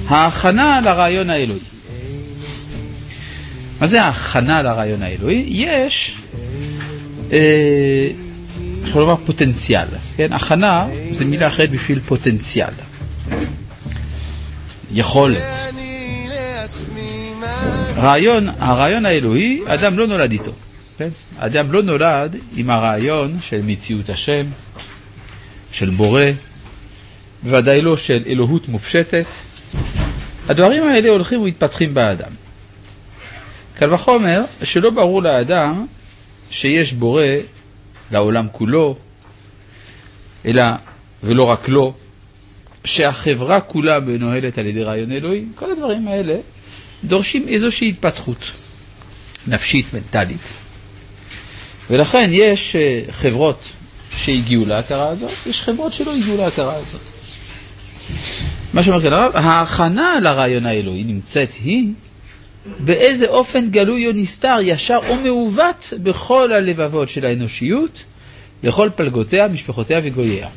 ההכנה לרעיון האלוהי. מה זה ההכנה לרעיון האלוהי? יש, יכול לומר פוטנציאל. כן? הכנה זה מילה אחרת בשביל פוטנציאל. יכולת. הרעיון האלוהי, אדם לא נולד איתו. כן? אדם לא נולד עם הרעיון של מציאות השם, של בורא, בוודאי לא של אלוהות מופשטת. הדברים האלה הולכים ומתפתחים באדם. קל וחומר שלא ברור לאדם שיש בורא לעולם כולו, אלא ולא רק לו, שהחברה כולה מנוהלת על ידי רעיון אלוהי. כל הדברים האלה דורשים איזושהי התפתחות נפשית, מנטלית. ולכן יש חברות שהגיעו להכרה הזאת, יש חברות שלא הגיעו להכרה הזאת. מה שאומר כאן הרב, ההכנה לרעיון האלוהי נמצאת היא באיזה אופן גלוי או נסתר, ישר או מעוות בכל הלבבות של האנושיות, לכל פלגותיה, משפחותיה וגוייה.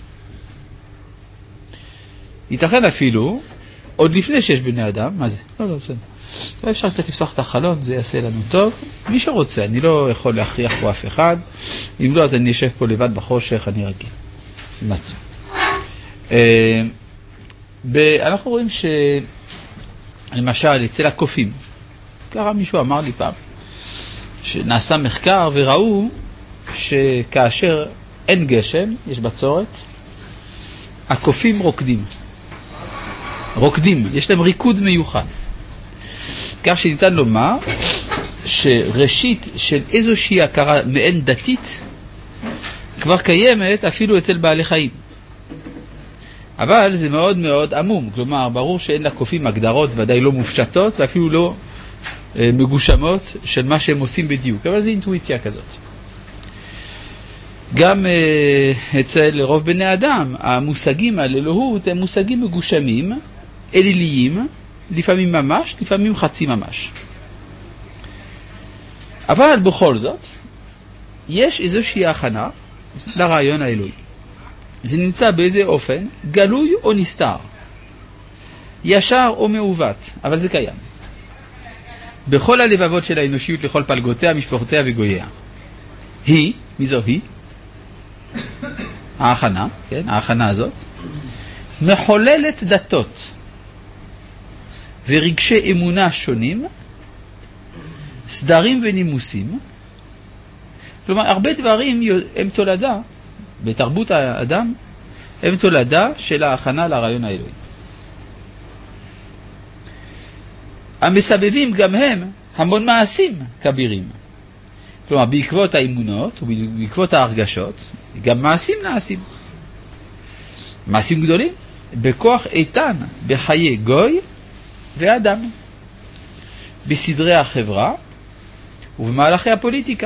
ייתכן אפילו, עוד לפני שיש בני אדם, מה זה? לא, בסדר. לא אפשר קצת לפתוח את החלון, זה יעשה לנו טוב. מי שרוצה, אני לא יכול להכריח פה אף אחד. אם לא, אז אני אשב פה לבד בחושך, אני רגיל. מצא. אנחנו רואים למשל, אצל הקופים, ככה מישהו אמר לי פעם, שנעשה מחקר וראו שכאשר אין גשם, יש בצורת, הקופים רוקדים, יש להם ריקוד מיוחד. כך שניתן לומר שראשית של איזושהי הכרה מעין דתית כבר קיימת אפילו אצל בעלי חיים. אבל זה מאוד מאוד עמום, כלומר ברור שאין לקופים הגדרות ודאי לא מופשטות ואפילו לא מגושמות של מה שהם עושים בדיוק, אבל זה אינטואיציה כזאת. גם אצל רוב בני אדם המושגים על אלוהות הם מושגים מגושמים, אליליים, לפעמים ממש, לפעמים חצי ממש. אבל בכל זאת יש איזושהי הכנה לרעיון האלוהי. זה נמצא באיזה אופן, גלוי או נסתר, ישר או מעוות, אבל זה קיים. בכל הלבבות של האנושיות, לכל פלגותיה, משפחותיה וגוייה. היא, מי זו היא? ההכנה, כן, ההכנה הזאת, מחוללת דתות ורגשי אמונה שונים, סדרים ונימוסים. כלומר, הרבה דברים הם תולדה, בתרבות האדם, הם תולדה של ההכנה לרעיון האלוהי. המסבבים גם הם המון מעשים כבירים. כלומר, בעקבות האמונות ובעקבות ההרגשות, גם מעשים נעשים. מעשים גדולים, בכוח איתן בחיי גוי ואדם, בסדרי החברה ובמהלכי הפוליטיקה.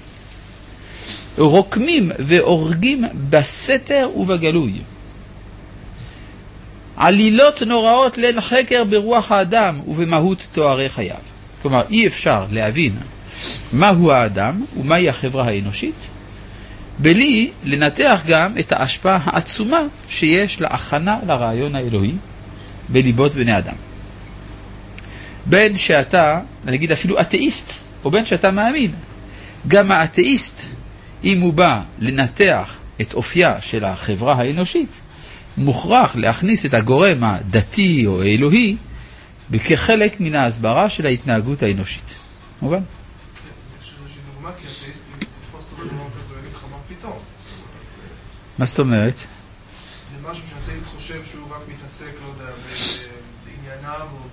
רוקמים והורגים בסתר ובגלוי. עלילות נוראות ליל חקר ברוח האדם ובמהות תוארי חייו. כלומר, אי אפשר להבין מהו האדם ומהי החברה האנושית, בלי לנתח גם את ההשפעה העצומה שיש להכנה לרעיון האלוהי בליבות בני אדם. בין שאתה, נגיד אפילו אתאיסט, או בין שאתה מאמין, גם האתאיסט, אם הוא בא לנתח את אופייה של החברה האנושית, מוכרח להכניס את הגורם הדתי או האלוהי כחלק מן ההסברה של ההתנהגות האנושית. מובן? יש איזושהי דוגמה, כי אתאיסט, אם תתפוס אותו בדוגמה כזו, יגיד לך מה פתאום. מה זאת אומרת? זה משהו שאתאיסט חושב שהוא רק מתעסק, לא יודע, בענייניו או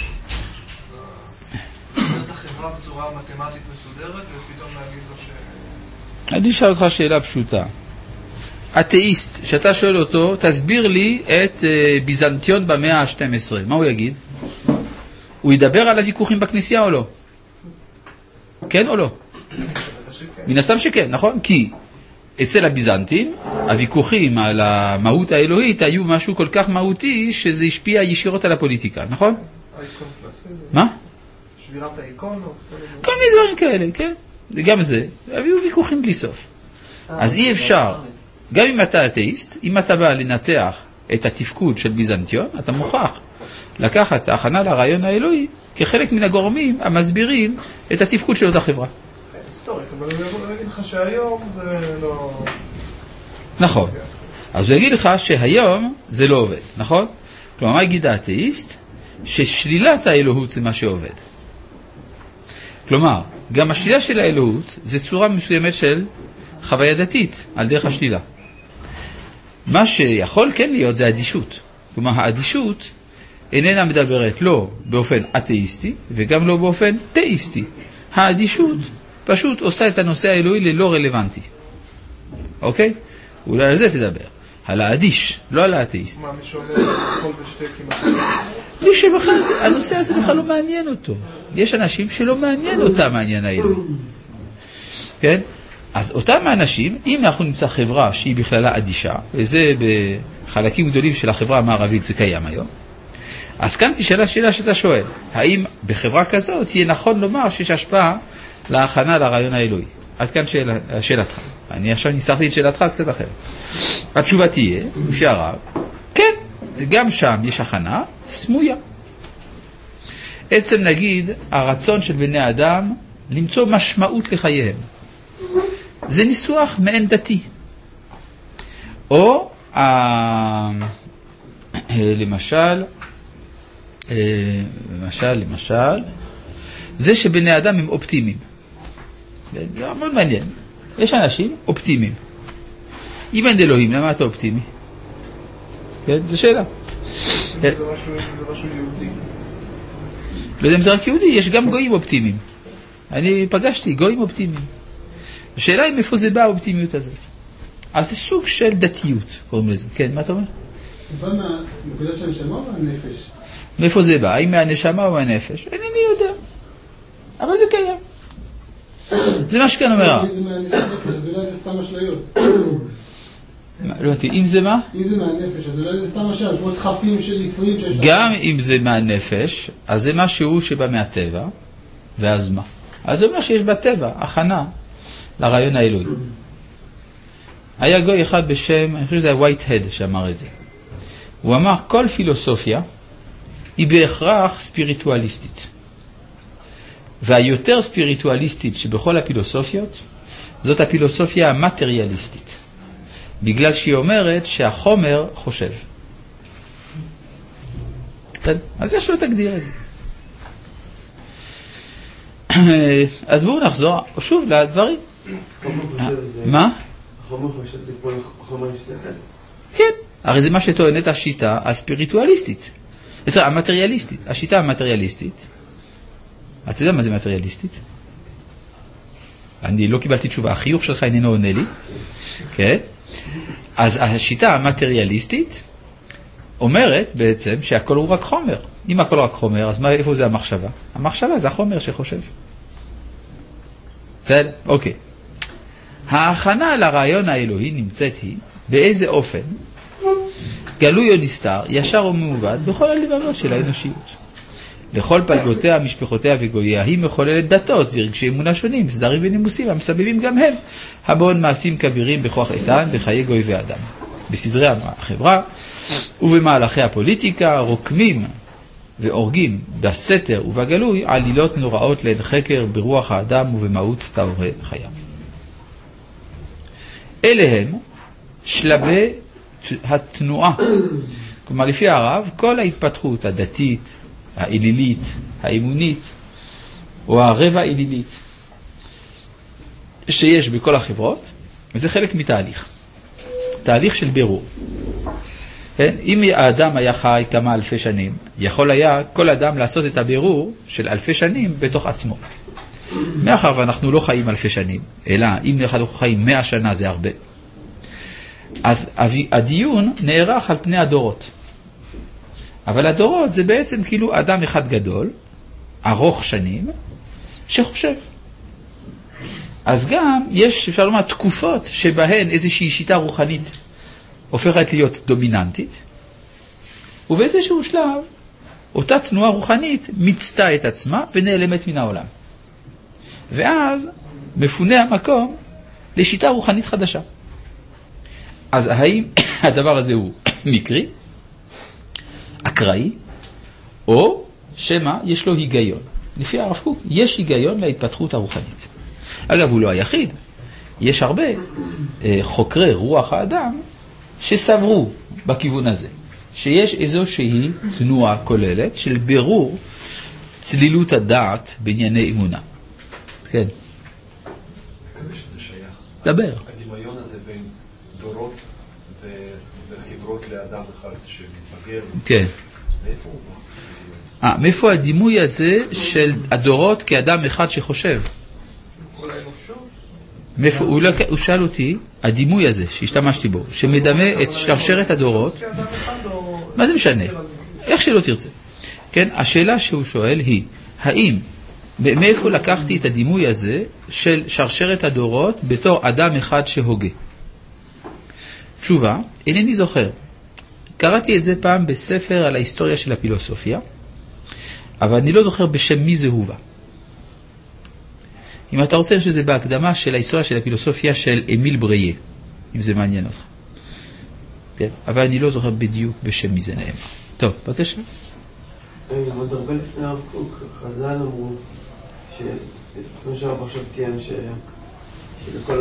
בסדר את החברה בצורה מתמטית מסודרת, ופתאום להגיד לו ש... אני אשאל אותך שאלה פשוטה. אתאיסט, שאתה שואל אותו, תסביר לי את ביזנטיון במאה ה-12. מה הוא יגיד? הוא ידבר על הוויכוחים בכנסייה או לא? כן או לא? מן הסתם שכן, נכון? כי אצל הביזנטים, הוויכוחים על המהות האלוהית היו משהו כל כך מהותי שזה השפיע ישירות על הפוליטיקה, נכון? מה? שבירת האיקונות? כל מיני דברים כאלה, כן? גם זה, היו ויכוחים בלי סוף. אז אי אפשר, גם אם אתה אתאיסט, אם אתה בא לנתח את התפקוד של ביזנטיון, אתה מוכרח לקחת את ההכנה לרעיון האלוהי כחלק מן הגורמים המסבירים את התפקוד של אותה חברה. היסטורית, אבל הוא יכול להגיד לך שהיום זה לא... נכון. אז הוא יגיד לך שהיום זה לא עובד, נכון? כלומר, מה יגיד האתאיסט? ששלילת האלוהות זה מה שעובד. כלומר, גם השלילה של האלוהות זה צורה מסוימת של חוויה דתית, על דרך השלילה. מה שיכול כן להיות זה אדישות. כלומר, האדישות איננה מדברת לא באופן אתאיסטי וגם לא באופן תאיסטי. האדישות פשוט עושה את הנושא האלוהי ללא רלוונטי. אוקיי? אולי על זה תדבר. על האדיש, לא על האתאיסט. מה, מי שאומר הכל בשתי כמעט? מי שבכלל, הנושא הזה בכלל לא מעניין אותו. יש אנשים שלא מעניין אותם העניין האלוהי. כן? אז אותם האנשים, אם אנחנו נמצא חברה שהיא בכללה אדישה, וזה בחלקים גדולים של החברה המערבית זה קיים היום, אז כאן תשאלה השאלה שאתה שואל, האם בחברה כזאת יהיה נכון לומר שיש השפעה להכנה לרעיון האלוהי? עד כאן שאלתך. אני עכשיו ניסחתי את שאלתך קצת אחרת. התשובה תהיה, לפי הרב, כן, גם שם יש הכנה סמויה. עצם נגיד הרצון של בני האדם למצוא משמעות לחייהם. זה ניסוח מעין דתי. או למשל, זה שבני האדם הם אופטימיים. זה מאוד מעניין. יש אנשים אופטימיים. אם אין אלוהים, למה אתה אופטימי? כן, זו שאלה. זה משהו יהודי. לא יודע אם זה רק יהודי, יש גם גויים אופטימיים. אני פגשתי גויים אופטימיים. השאלה היא מאיפה זה בא האופטימיות הזאת. אז זה סוג של דתיות, קוראים לזה. כן, מה אתה אומר? זה בא מהנקודה של הנשמה או מהנפש? מאיפה זה בא? האם מהנשמה או מהנפש? אינני יודע. אבל זה קיים. זה מה שכאן אומר. אם זה מהנפש, אז אולי זה סתם אשליות. לא יודעת, אם זה מה? אם זה מהנפש, אז אולי זה סתם אשליות, כמו דחפים של יצרים שיש... גם אם זה מהנפש, אז זה משהו שבא מהטבע, ואז מה? אז זה אומר שיש בטבע הכנה לרעיון האלוהי. היה גוי אחד בשם, אני חושב שזה היה וייט-הד שאמר את זה. הוא אמר, כל פילוסופיה היא בהכרח ספיריטואליסטית. והיותר ספיריטואליסטית שבכל הפילוסופיות, זאת הפילוסופיה המטריאליסטית. בגלל שהיא אומרת שהחומר חושב. אז יש לו תגדיר את זה. אז בואו נחזור שוב לדברים. מה? החומר חושב זה כמו חומר שכל. כן, הרי זה מה שטוענת השיטה הספיריטואליסטית. המטריאליסטית. השיטה המטריאליסטית. אתה יודע מה זה מטריאליסטית? אני לא קיבלתי תשובה, החיוך שלך איננו עונה לי. כן? אז השיטה המטריאליסטית אומרת בעצם שהכל הוא רק חומר. אם הכל רק חומר, אז איפה זה המחשבה? המחשבה זה החומר שחושב. בסדר? אוקיי. ההכנה לרעיון האלוהי נמצאת היא באיזה אופן גלוי או נסתר, ישר או מעוות, בכל הלבבות של האנושיות. לכל פלגותיה, משפחותיה וגוייה היא מחוללת דתות ורגשי אמונה שונים, סדרים ונימוסים המסבבים גם הם הבון מעשים כבירים בכוח איתן בחיי גוי ואדם. בסדרי החברה ובמהלכי הפוליטיקה רוקמים ואורגים בסתר ובגלוי עלילות נוראות לאין חקר ברוח האדם ובמהות טהורי חייו. אלה הם שלבי התנועה. כלומר, לפי הרב, כל ההתפתחות הדתית, האלילית, האמונית, או הרבע האלילית, שיש בכל החברות, זה חלק מתהליך. תהליך של בירור. אם האדם היה חי כמה אלפי שנים, יכול היה כל אדם לעשות את הבירור של אלפי שנים בתוך עצמו. מאחר ואנחנו לא חיים אלפי שנים, אלא אם אנחנו חיים 100 שנה זה הרבה. אז הדיון נערך על פני הדורות. אבל הדורות זה בעצם כאילו אדם אחד גדול, ארוך שנים, שחושב. אז גם יש, אפשר לומר, תקופות שבהן איזושהי שיטה רוחנית הופכת להיות דומיננטית, ובאיזשהו שלב אותה תנועה רוחנית מצתה את עצמה ונעלמת מן העולם. ואז מפונה המקום לשיטה רוחנית חדשה. אז האם הדבר הזה הוא מקרי, אקראי, או שמא יש לו היגיון. לפי הרב קוק, יש היגיון להתפתחות הרוחנית. אגב, הוא לא היחיד. יש הרבה חוקרי רוח האדם שסברו בכיוון הזה, שיש איזושהי תנועה כוללת של בירור צלילות הדעת בענייני אמונה. כן. מקווה שזה שייך. דבר. הדמיון הזה בין דורות וחברות לאדם אחד שמתבגר. כן. מאיפה הוא בא? מאיפה הדימוי הזה של הדורות כאדם אחד שחושב? כל האנושות? מאיפה, הוא שאל אותי, הדימוי הזה שהשתמשתי בו, שמדמה את שרשרת הדורות, כאדם אחד או... מה זה משנה? איך שלא תרצה. כן, השאלה שהוא שואל היא, האם, מאיפה לקחתי את הדימוי הזה של שרשרת הדורות בתור אדם אחד שהוגה? תשובה, אינני זוכר. קראתי את זה פעם בספר על ההיסטוריה של הפילוסופיה, אבל אני לא זוכר בשם מי זה הובא. אם אתה רוצה שזה בהקדמה של ההיסטוריה של הפילוסופיה של אמיל בריה, אם זה מעניין אותך. כן, אבל אני לא זוכר בדיוק בשם מי זה נאמר. טוב, בבקשה. עוד הרבה לפני הרב קוק, חז"ל אמרו, כמו שהרב עכשיו ציין, שלכל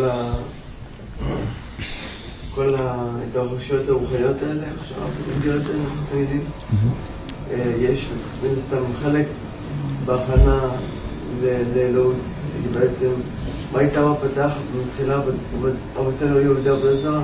כל ההתרחשויות הרוחניות האלה, עכשיו מגיעות אנחנו תמידים, יש בין סתם חלק בהכנה לאלוהות, כי בעצם מה הייתה מה פתח מתחילה אבותינו יהודה ועזרא.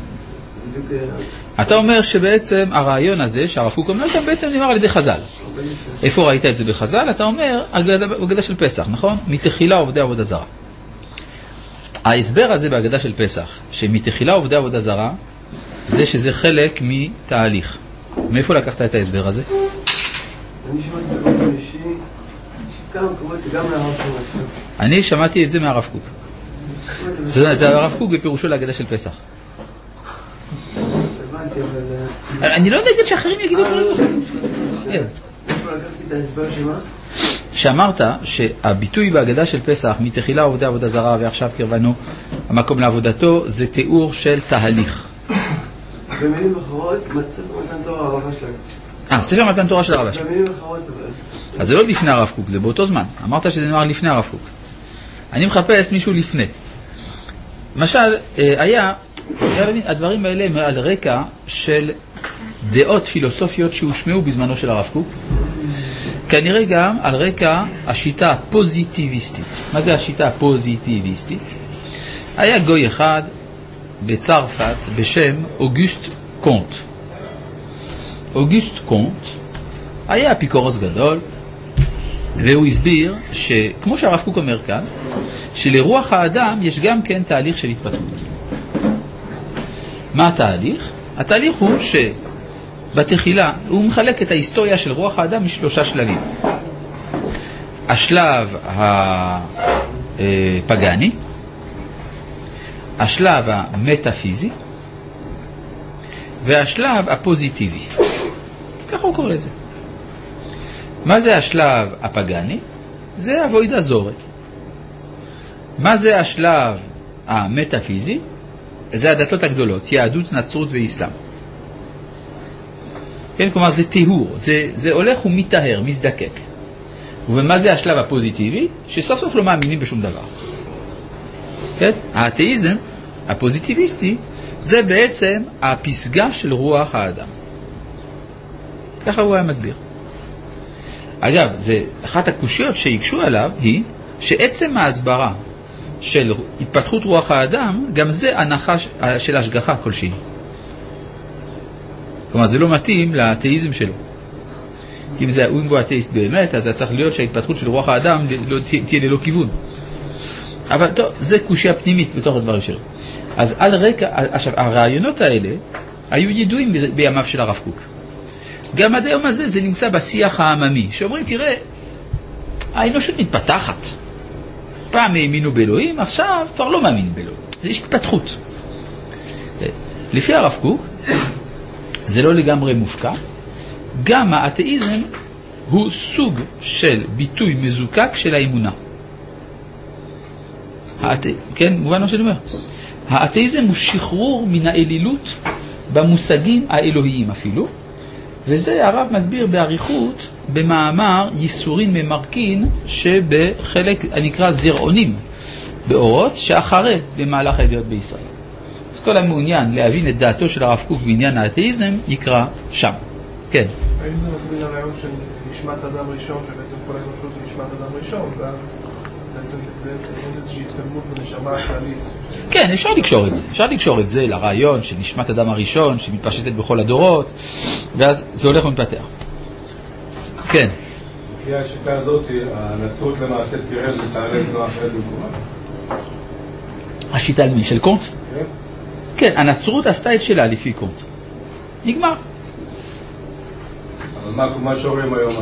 אתה אומר שבעצם הרעיון הזה שהרב קוק אומר גם בעצם נאמר על ידי חז"ל. איפה ראית את זה בחז"ל? אתה אומר הגדה של פסח, נכון? מתחילה עובדי עבודה זרה. ההסבר הזה בהגדה של פסח, שמתחילה עובדי עבודה זרה, זה שזה חלק מתהליך. מאיפה לקחת את ההסבר הזה? אני שמעתי את זה אישי, כמה מקומות גם מהרב קוק. אני שמעתי את זה מהרב קוק. זה הרב קוק בפירושו להגדה של פסח. הבנתי, אבל... אני לא נגד שאחרים יגידו דברים אחרים. איפה לקחתי את ההסבר שמה? שאמרת שהביטוי בהגדה של פסח, מתחילה עובדי עבודה זרה ועכשיו קרבנו המקום לעבודתו, זה תיאור של תהליך. במילים אחרות, ספר מתן תורה הרב אשלג. ספר מתן תורה של הרב אשלג. במילים אחרות, אבל... אז זה לא לפני הרב קוק, זה באותו זמן. אמרת שזה נאמר לפני הרב קוק. אני מחפש מישהו לפני. למשל, הדברים האלה הם על רקע של דעות פילוסופיות שהושמעו בזמנו של הרב קוק. כנראה גם על רקע השיטה הפוזיטיביסטית. מה זה השיטה הפוזיטיביסטית? היה גוי אחד בצרפת בשם אוגוסט קונט. אוגוסט קונט היה אפיקורוס גדול, והוא הסביר שכמו שהרב קוק אומר כאן, שלרוח האדם יש גם כן תהליך של התפתחות. מה התהליך? התהליך הוא בתחילה הוא מחלק את ההיסטוריה של רוח האדם משלושה שלבים. השלב הפגני, השלב המטאפיזי והשלב הפוזיטיבי. ככה הוא קורא לזה. מה זה השלב הפגני? זה אבוידא זורא. מה זה השלב המטאפיזי? זה הדתות הגדולות, יהדות, נצרות ואסלאם. כן, כלומר זה טיהור, זה הולך ומתאהר, מזדקק. ומה זה השלב הפוזיטיבי? שסוף סוף לא מאמינים בשום דבר. כן? האתאיזם הפוזיטיביסטי זה בעצם הפסגה של רוח האדם. ככה הוא היה מסביר. אגב, זה אחת הקושיות שיקשו עליו היא שעצם ההסברה של התפתחות רוח האדם, גם זה הנחה של השגחה כלשהי. כלומר, זה לא מתאים לאתאיזם שלו. כי אם הוא אתאיסט באמת, אז זה צריך להיות שההתפתחות של רוח האדם תהיה ללא כיוון. אבל טוב, זה קושיה פנימית בתוך הדברים שלו. אז על רקע, עכשיו, הרעיונות האלה היו ידועים בימיו של הרב קוק. גם עד היום הזה זה נמצא בשיח העממי, שאומרים, תראה, האנושות מתפתחת. פעם האמינו באלוהים, עכשיו כבר לא מאמינים באלוהים. יש התפתחות. לפי הרב קוק, זה לא לגמרי מופקע, גם האתאיזם הוא סוג של ביטוי מזוקק של האמונה. כן, מובן מה שאני אומר. האתאיזם הוא שחרור מן האלילות במושגים האלוהיים אפילו, וזה הרב מסביר באריכות במאמר ייסורין ממרקין שבחלק הנקרא זרעונים באורות שאחרי במהלך הידיעות בישראל. אז כל המעוניין להבין את דעתו של הרב קוק בעניין האתאיזם יקרא שם. כן. האם זה מקביל לרעיון של נשמת אדם ראשון, שבעצם כל האנושות היא נשמת אדם ראשון, ואז בעצם זה איזושהי התקדמות ונשמה כללית? כן, אפשר לקשור את זה. אפשר לקשור את זה לרעיון של נשמת אדם הראשון, שמתפשטת בכל הדורות, ואז זה הולך ומתפתח. כן. לפי השיטה הזאת, הנצרות למעשה תראה ותעלה לא אחרת במקומה. השיטה של קונט? כן. כן, הנצרות עשתה את שלה לפי קונט. נגמר. אבל מה שרואים היום?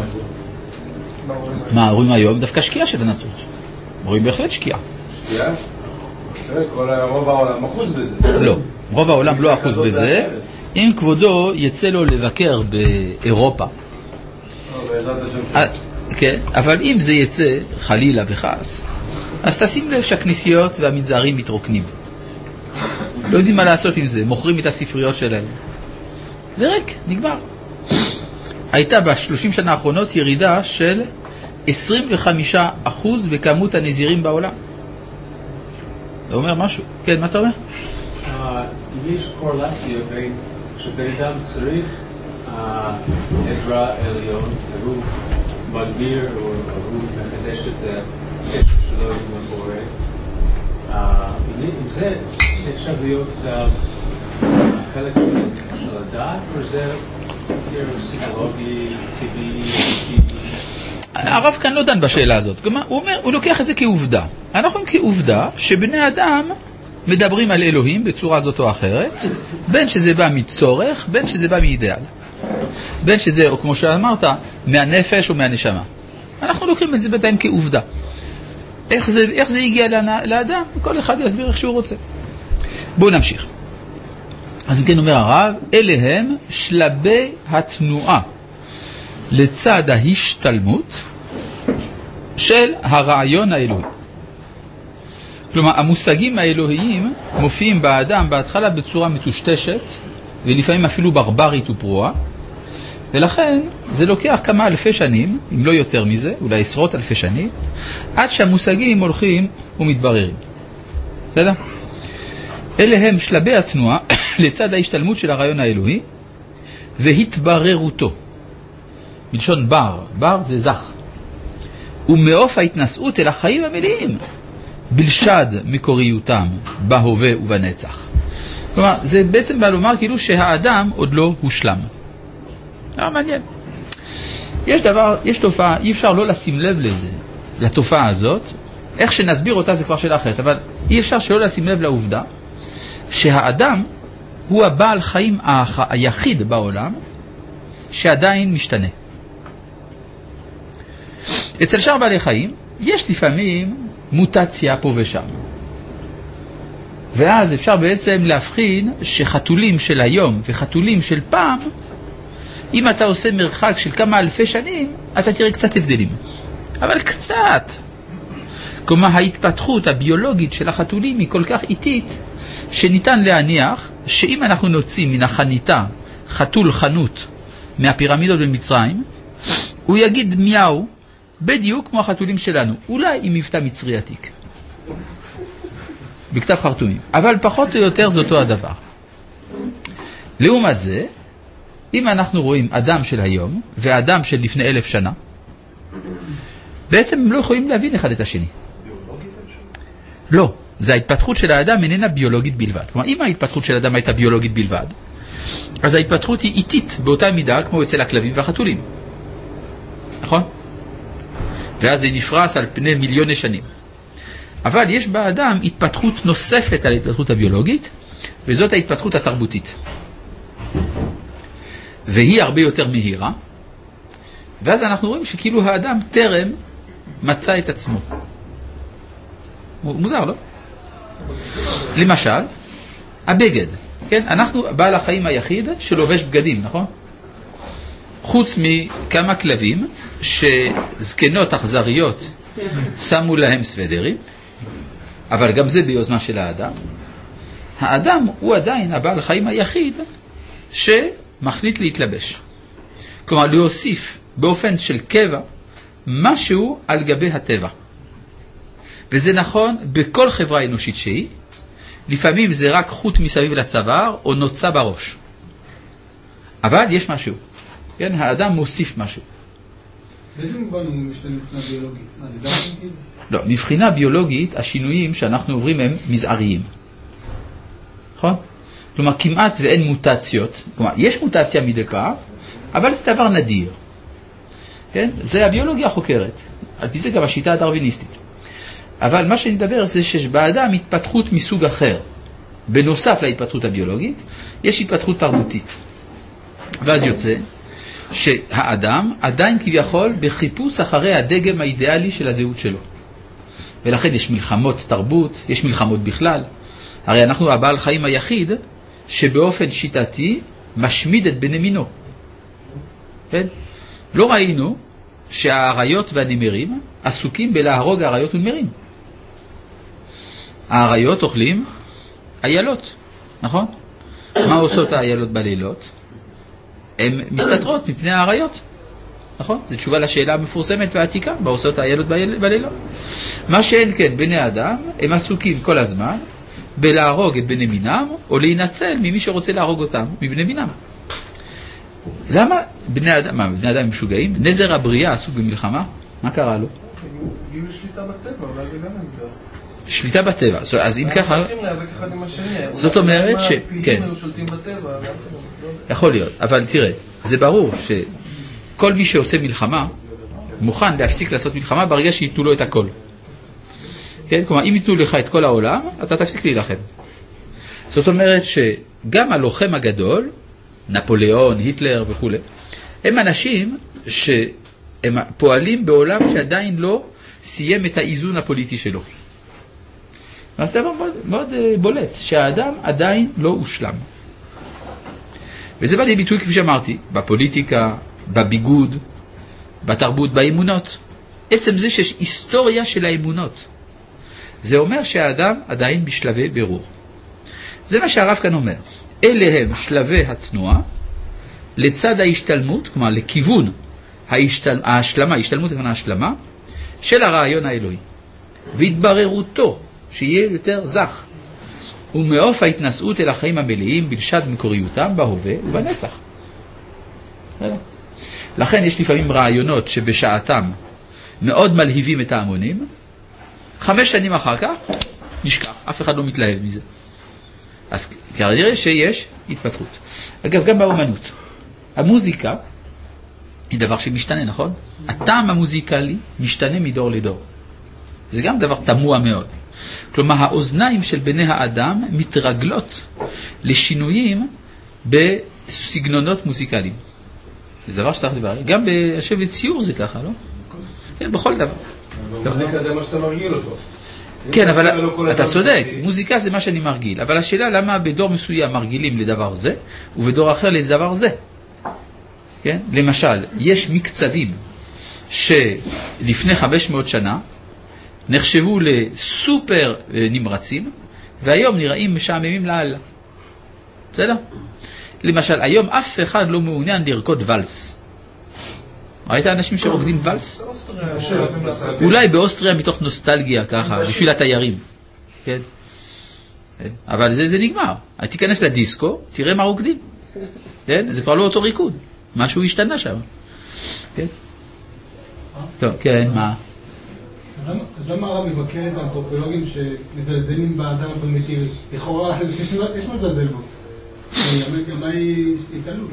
מה רואים היום? דווקא שקיעה של הנצרות. רואים בהחלט שקיעה. שקיעה? רוב העולם אחוז בזה. לא, רוב העולם לא אחוז בזה. אם כבודו יצא לו לבקר באירופה, כן, אבל אם זה יצא חלילה וחס, אז תשים לב שהכנסיות והמנזרים מתרוקנים. לא יודעים מה לעשות עם זה, מוכרים את הספריות שלהם. זה ריק, נגמר. הייתה ב-30 שנה האחרונות ירידה של 25% בכמות הנזירים בעולם. זה אומר משהו. כן, מה אתה אומר? יש קורלציה בין שבן אדם צריך עזרה עליון, הוא מגביר או הוא מחדש את הקשר שלו עם הבורא. עם זה אפשר להיות חלק של הדעת, או זה פסיכולוגי, טבעי, אישי? הרב כאן לא דן בשאלה הזאת. הוא לוקח את זה כעובדה. אנחנו אומרים כעובדה שבני אדם מדברים על אלוהים בצורה זאת או אחרת, בין שזה בא מצורך, בין שזה בא מאידאל. בין שזה, או כמו שאמרת, מהנפש או מהנשמה. אנחנו לוקחים את זה בינתיים כעובדה. איך זה הגיע לאדם? כל אחד יסביר איך שהוא רוצה. בואו נמשיך. אז כן אומר הרב, אלה הם שלבי התנועה לצד ההשתלמות של הרעיון האלוהי. כלומר, המושגים האלוהיים מופיעים באדם בהתחלה בצורה מטושטשת, ולפעמים אפילו ברברית ופרועה, ולכן זה לוקח כמה אלפי שנים, אם לא יותר מזה, אולי עשרות אלפי שנים, עד שהמושגים הולכים ומתבררים. בסדר? אלה הם שלבי התנועה לצד ההשתלמות של הרעיון האלוהי, והתבררותו. מלשון בר זה זך. ומאוף ההתנשאות אל החיים המלאים, בלשד מקוריותם, בהווה ובנצח. כלומר, זה בעצם בא לומר כאילו שהאדם עוד לא הושלם. מעניין. יש תופעה, אי אפשר לא לשים לב לזה, לתופעה הזאת. איך שנסביר אותה זה כבר שאלה אחרת, אבל אי אפשר שלא לשים לב לעובדה שהאדם הוא הבעל חיים היחיד בעולם שעדיין משתנה. אצל שאר בעלי חיים יש לפעמים מוטציה פה ושם. ואז אפשר בעצם להבחין שחתולים של היום וחתולים של פעם, אם אתה עושה מרחק של כמה אלפי שנים, אתה תראה קצת הבדלים. אבל קצת. כלומר, ההתפתחות הביולוגית של החתולים היא כל כך איטית, שניתן להניח שאם אנחנו נוציא מן החניתה חתול חנות מהפירמידות במצרים, הוא יגיד מיהו בדיוק כמו החתולים שלנו, אולי עם מבטא מצרי עתיק. בכתב חרטומים. אבל פחות או יותר זה אותו הדבר. לעומת זה, אם אנחנו רואים אדם של היום ואדם של לפני 1000 שנה, בעצם הם לא יכולים להבין אחד את השני. ביולוגית? לא. זה ההתפתחות של האדם איננה ביולוגית בלבד. כלומר, אם ההתפתחות של האדם הייתה ביולוגית בלבד, אז ההתפתחות היא איטית באותה מידה כמו אצל הכלבים והחתולים. נכון? ואז זה נפרס על פני מיליוני שנים. אבל יש באדם התפתחות נוספת על ההתפתחות הביולוגית, וזאת ההתפתחות התרבותית. והיא הרבה יותר מהירה, ואז אנחנו רואים שכאילו האדם טרם מצא את עצמו. מוזר, לא? למשל, הבגד. כן? אנחנו בעל החיים היחיד שלובש בגדים, נכון? חוץ מכמה כלבים שזקנות אכזריות שמו להם סוודרים, אבל גם זה ביוזמה של האדם. האדם הוא עדיין הבעל החיים היחיד שמחליט להתלבש. כלומר, להוסיף באופן של קבע משהו על גבי הטבע. וזה נכון בכל חברה אנושית שהיא. לפעמים זה רק חוט מסביב לצוואר או נוצה בראש. אבל יש משהו. כן? האדם מוסיף משהו. באיזה מובן הוא משתנה מבחינה ביולוגית? מה זה גם כאילו? לא, מבחינה ביולוגית השינויים שאנחנו עוברים הם מזעריים. נכון? כלומר, כמעט ואין מוטציות. כלומר, יש מוטציה מדי פעם, אבל זה דבר נדיר. כן? זה הביולוגיה החוקרת. על פי זה גם השיטה הדרוויניסטית. אבל מה שאני מדבר זה שיש באדם התפתחות מסוג אחר. בנוסף להתפתחות הביולוגית, יש התפתחות תרבותית. ואז יוצא שהאדם עדיין כביכול בחיפוש אחרי הדגם האידיאלי של הזהות שלו. ולכן יש מלחמות תרבות, יש מלחמות בכלל. הרי אנחנו הבעל חיים היחיד שבאופן שיטתי משמיד את בני מינו. כן? לא ראינו שהאריות והנמרים עסוקים בלהרוג האריות ונמרים. האריות אוכלים איילות, נכון? מה עושות האיילות בלילות? הן מסתתרות מפני האריות, נכון? זו תשובה לשאלה המפורסמת והעתיקה, מה עושות האיילות בלילות? מה שאין כן, בני אדם הם עסוקים כל הזמן בלהרוג את בני מינם, או להינצל ממי שרוצה להרוג אותם מבני מינם. למה בני אדם הם משוגעים? נזר הבריאה עסוק במלחמה? מה קרה לו? הגיעו לשליטה בטבע, אולי זה גם הסבר. שליטה בטבע. אז אם ככה... אנחנו צריכים להיאבק אחד עם השני. זאת אומרת ש... אולי הפילים היו שולטים בטבע. יכול להיות, אבל תראה, זה ברור שכל מי שעושה מלחמה מוכן להפסיק לעשות מלחמה ברגע שיתנו לו את הכל. כן? כלומר, אם יתנו לך את כל העולם, אתה תפסיק להילחם. זאת אומרת שגם הלוחם הגדול, נפוליאון, היטלר וכו', הם אנשים שהם פועלים בעולם שעדיין לא סיים את האיזון הפוליטי שלו. אז זה דבר מאוד בולט, שהאדם עדיין לא הושלם. וזה בא לי ביטוי, כפי שאמרתי, בפוליטיקה, בביגוד, בתרבות, באמונות. עצם זה שיש היסטוריה של האמונות. זה אומר שהאדם עדיין בשלבי בירור. זה מה שהרב כאן אומר. אלה הם שלבי התנועה, לצד ההשתלמות, כלומר לכיוון ההשלמה, השתלמות הכוונה השלמה, של הרעיון האלוהי. והתבררותו, שיהיה יותר זך. ומעוף ההתנשאות אל החיים המלאים בלשד מקוריותם בהווה ובנצח. לכן יש לפעמים רעיונות שבשעתם מאוד מלהיבים את ההמונים, 5 שנים אחר כך נשכח, אף אחד לא מתלהב מזה. אז כנראה שיש התפתחות. אגב, גם באומנות. המוזיקה היא דבר שמשתנה, נכון? הטעם המוזיקלי משתנה מדור לדור. זה גם דבר תמוה מאוד. כלומר, האוזניים של בני האדם מתרגלות לשינויים בסגנונות מוזיקליים. זה דבר שצריך לברר. גם בציור זה ככה, לא? כן, בכל דבר. במוזיקה זה מה שאתה מרגיל אותו. כן, אבל אתה צודק, מוזיקה זה מה שאני מרגיל. אבל השאלה למה בדור מסוים מרגילים לדבר זה, ובדור אחר לדבר זה. כן? למשל, יש מקצבים שלפני 500 שנה נחשבו לסופר נמרצים, והיום נראים משעממים לאללה. בסדר? למשל, היום אף אחד לא מעוניין לרקוד ולס. ראית אנשים שרוקדים ולס? אולי באוסטריה מתוך נוסטלגיה ככה, בשביל התיירים. כן? אבל זה נגמר. תיכנס לדיסקו, תראה מה רוקדים. כן? זה כבר לא אותו ריקוד. משהו השתנה שם. כן? טוב, כן, מה? אז למה הרב מבקר את האנתרופולוגים שמזלזלים באדם הפרימיטיבי? לכאורה, יש מה לזלזל בו. מה היא התעלות?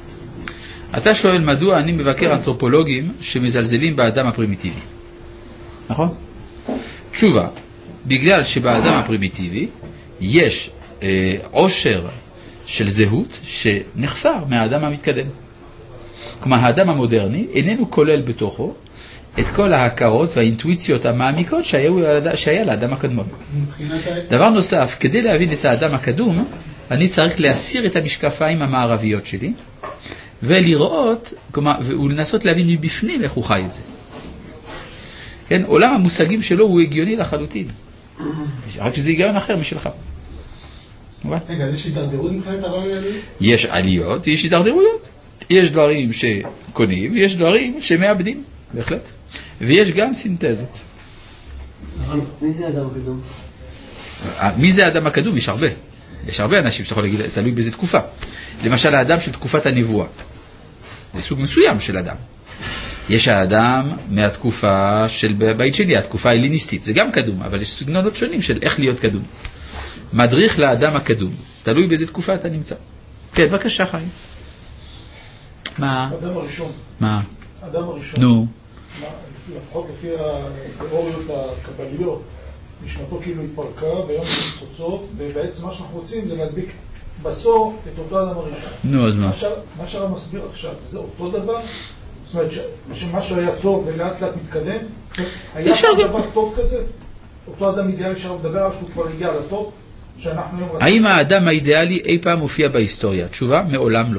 אתה שואל מדוע אני מבקר אנתרופולוגים שמזלזלים באדם הפרימיטיבי. נכון? תשובה, בגלל שבאדם הפרימיטיבי יש עושר של זהות שנחסר מהאדם המתקדם. כלומר, האדם המודרני איננו כולל בתוכו את כל ההכרות והאינטואיציות המעמיקות שהיה לאדם הקדמון. דבר נוסף, כדי להבין את האדם הקדום, אני צריך להסיר את המשקפיים המערביות שלי, ולראות, כלומר, ולנסות להבין מבפנים איך הוא חי את זה. כן, עולם המושגים שלו הוא הגיוני לחלוטין. רק שזה היגיון אחר משלך. רגע, יש הידרדרות מבחינת הרעיון האלוהי? יש עליות ויש הידרדרויות. יש דברים שקונים, יש דברים שמאבדים, בהחלט. ויש גם סינתזות. מי זה האדם הקדום? מי זה האדם הקדום? יש הרבה. יש הרבה אנשים שאתה יכול להגיד, תלוי באיזה תקופה. למשל, האדם של תקופת הנבואה. זה סוג מסוים של אדם. יש האדם מהתקופה של בית שני, התקופה ההליניסטית. זה גם קדום, אבל יש סגנונות שונים של איך להיות קדום. מדריך לאדם הקדום. תלוי באיזה תקופה אתה נמצא. כן, בבקשה, חיים. מה? האדם הראשון. מה? האדם הראשון. נו. לפחות לפי התיאוריות הקבליות, נשמתו כאילו התפרקה, והיום יש ניצוצות, ובעצם מה שאנחנו רוצים זה להדביק בסוף את אותו האדם הראשון. נו, אז מה? מה שהרב מסביר עכשיו, זה אותו דבר? זאת אומרת, שמשהו היה טוב ולאט לאט מתקדם? היה דבר טוב כזה? אותו אדם אידיאלי שהרב מדבר עליו שהוא כבר הגיע לטוב? שאנחנו היום... האם האדם האידיאלי אי פעם הופיע בהיסטוריה? תשובה, מעולם לא.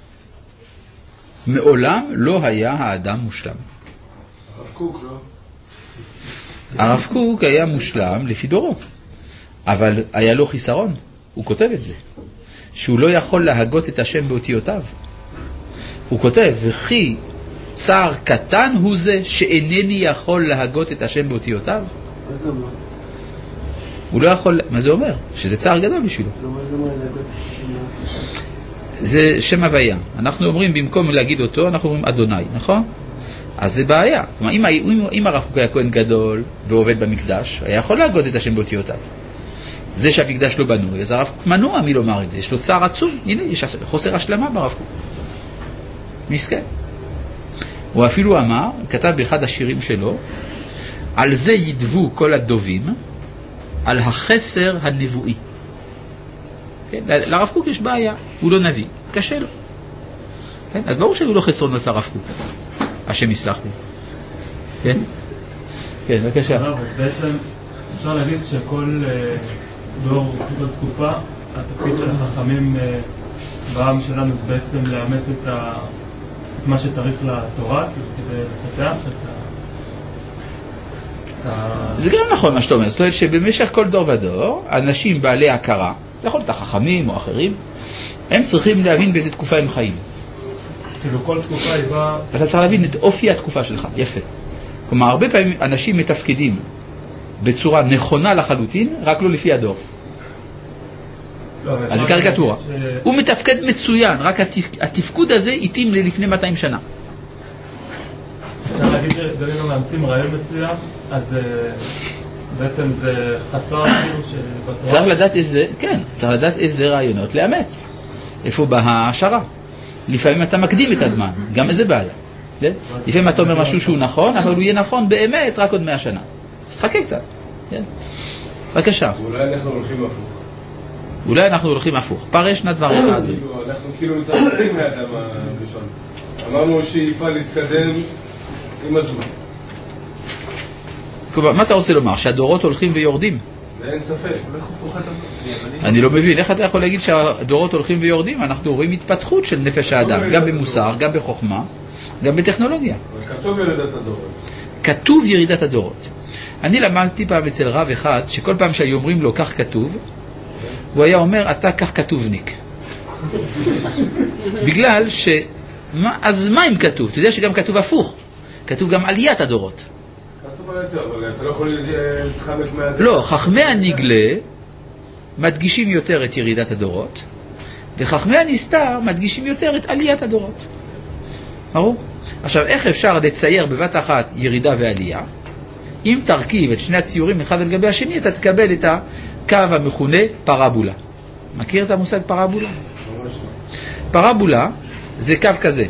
מעולם לא היה האדם מושלם. הרב קוק, לא? הרב קוק היה מושלם לפי דורו, אבל היה לו חיסרון, הוא כותב את זה, שהוא לא יכול להגות את השם באותיותיו. הוא כותב, וכי צער קטן הוא זה שאינני יכול להגות את השם באותיותיו. מה זה אומר? הוא לא יכול, מה זה אומר? שזה צער גדול בשבילו. מה זה אומר להגות את השם? זה שם הוויה. אנחנו אומרים, במקום להגיד אותו, אנחנו אומרים אדוני, נכון? אז זה בעיה. כלומר, אם הרב קוק היה כהן גדול ועובד במקדש, היה יכול להגות את השם באותיותיו. זה שהמקדש לא בנוי, אז הרב קוק מנוע מלומר את זה. יש לו צער עצום. הנה, יש חוסר השלמה ברב קוק. מסכן. הוא אפילו אמר, כתב באחד השירים שלו, על זה ידבו כל הדובים, על החסר הנבואי. כן? לרב קוק יש בעיה, הוא לא נביא, קשה לו. כן? אז ברור שהיו לו חסרונות לרב קוק. השם יסלח לי. כן? כן, בבקשה. אז בעצם אפשר להגיד שכל דור, כל תקופה, התפקיד של החכמים בעם שלנו זה בעצם לאמץ את מה שצריך לתורה, כדי לפתח זה גם נכון מה שאתה אומר. זאת אומרת שבמשך כל דור ודור, אנשים בעלי הכרה, זה יכול להיות החכמים או אחרים, הם צריכים להבין באיזה תקופה הם חיים. כאילו כל תקופה היא באה... אתה צריך להבין את אופי התקופה שלך, יפה. כלומר, הרבה פעמים אנשים מתפקדים בצורה נכונה לחלוטין, רק לא לפי הדור. אז זה קריקטורה. הוא מתפקד מצוין, רק התפקוד הזה התאים ללפני 200 שנה. אפשר להגיד שגם אם מאמצים רעיון מצוין, אז בעצם זה חסר כאילו שבתורה... צריך לדעת איזה, כן, צריך לדעת איזה רעיונות לאמץ. איפה באה ההשערה. לפעמים אתה מקדים את הזמן, גם איזה בעיה. לפעמים אתה אומר משהו שהוא נכון, אבל הוא יהיה נכון באמת רק עוד 100 שנה. אז תחכה קצת. בבקשה. אולי אנחנו הולכים הפוך. אולי אנחנו הולכים הפוך. פרש נא דבר אחד. אנחנו כאילו מתרחקים מהאדם הראשון. אמרנו שאיפה להתקדם עם הזמן. כלומר, מה אתה רוצה לומר? שהדורות הולכים ויורדים? זה אין ספק. אני לא מבין. איך אתה יכול להגיד שהדורות הולכים ויורדים? אנחנו רואים התפתחות של נפש האדם, גם במוסר, גם בחוכמה, גם בטכנולוגיה. כתוב ירידת הדורות. כתוב ירידת הדורות. אני למדתי פעם אצל רב אחד, שכל פעם שהיו אומרים לו כך כתוב, הוא היה אומר, אתה כך כתובניק. בגלל אז מה אם כתוב? אתה יודע שגם כתוב הפוך. כתוב גם עליית הדורות. כתוב על יותר, אבל אתה לא יכול להתחמק מהדורות. לא, חכמי הנגלה מדגישים יותר את ירידת הדורות, וחכמי הנסתר מדגישים יותר את עליית הדורות. ברור? עכשיו, איך אפשר לצייר בבת אחת ירידה ועלייה? אם תרכיב את שני הציורים אחד על גבי השני, אתה תקבל את הקו המכונה פרבולה. מכיר את המושג פרבולה? פרבולה זה קו כזה.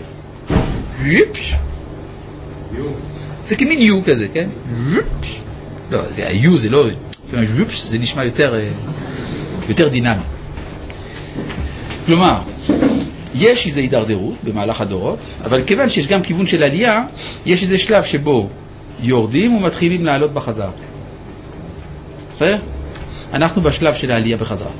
זה כמין יו כזה, כן? לא, היו זה לא... זה נשמע יותר דינמי. כלומר, יש איזו הידרדרות במהלך הדורות, אבל כיוון שיש גם כיוון של עלייה, יש איזה שלב שבו יורדים ומתחילים לעלות בחזרה. בסדר? אנחנו בשלב של העלייה בחזרה.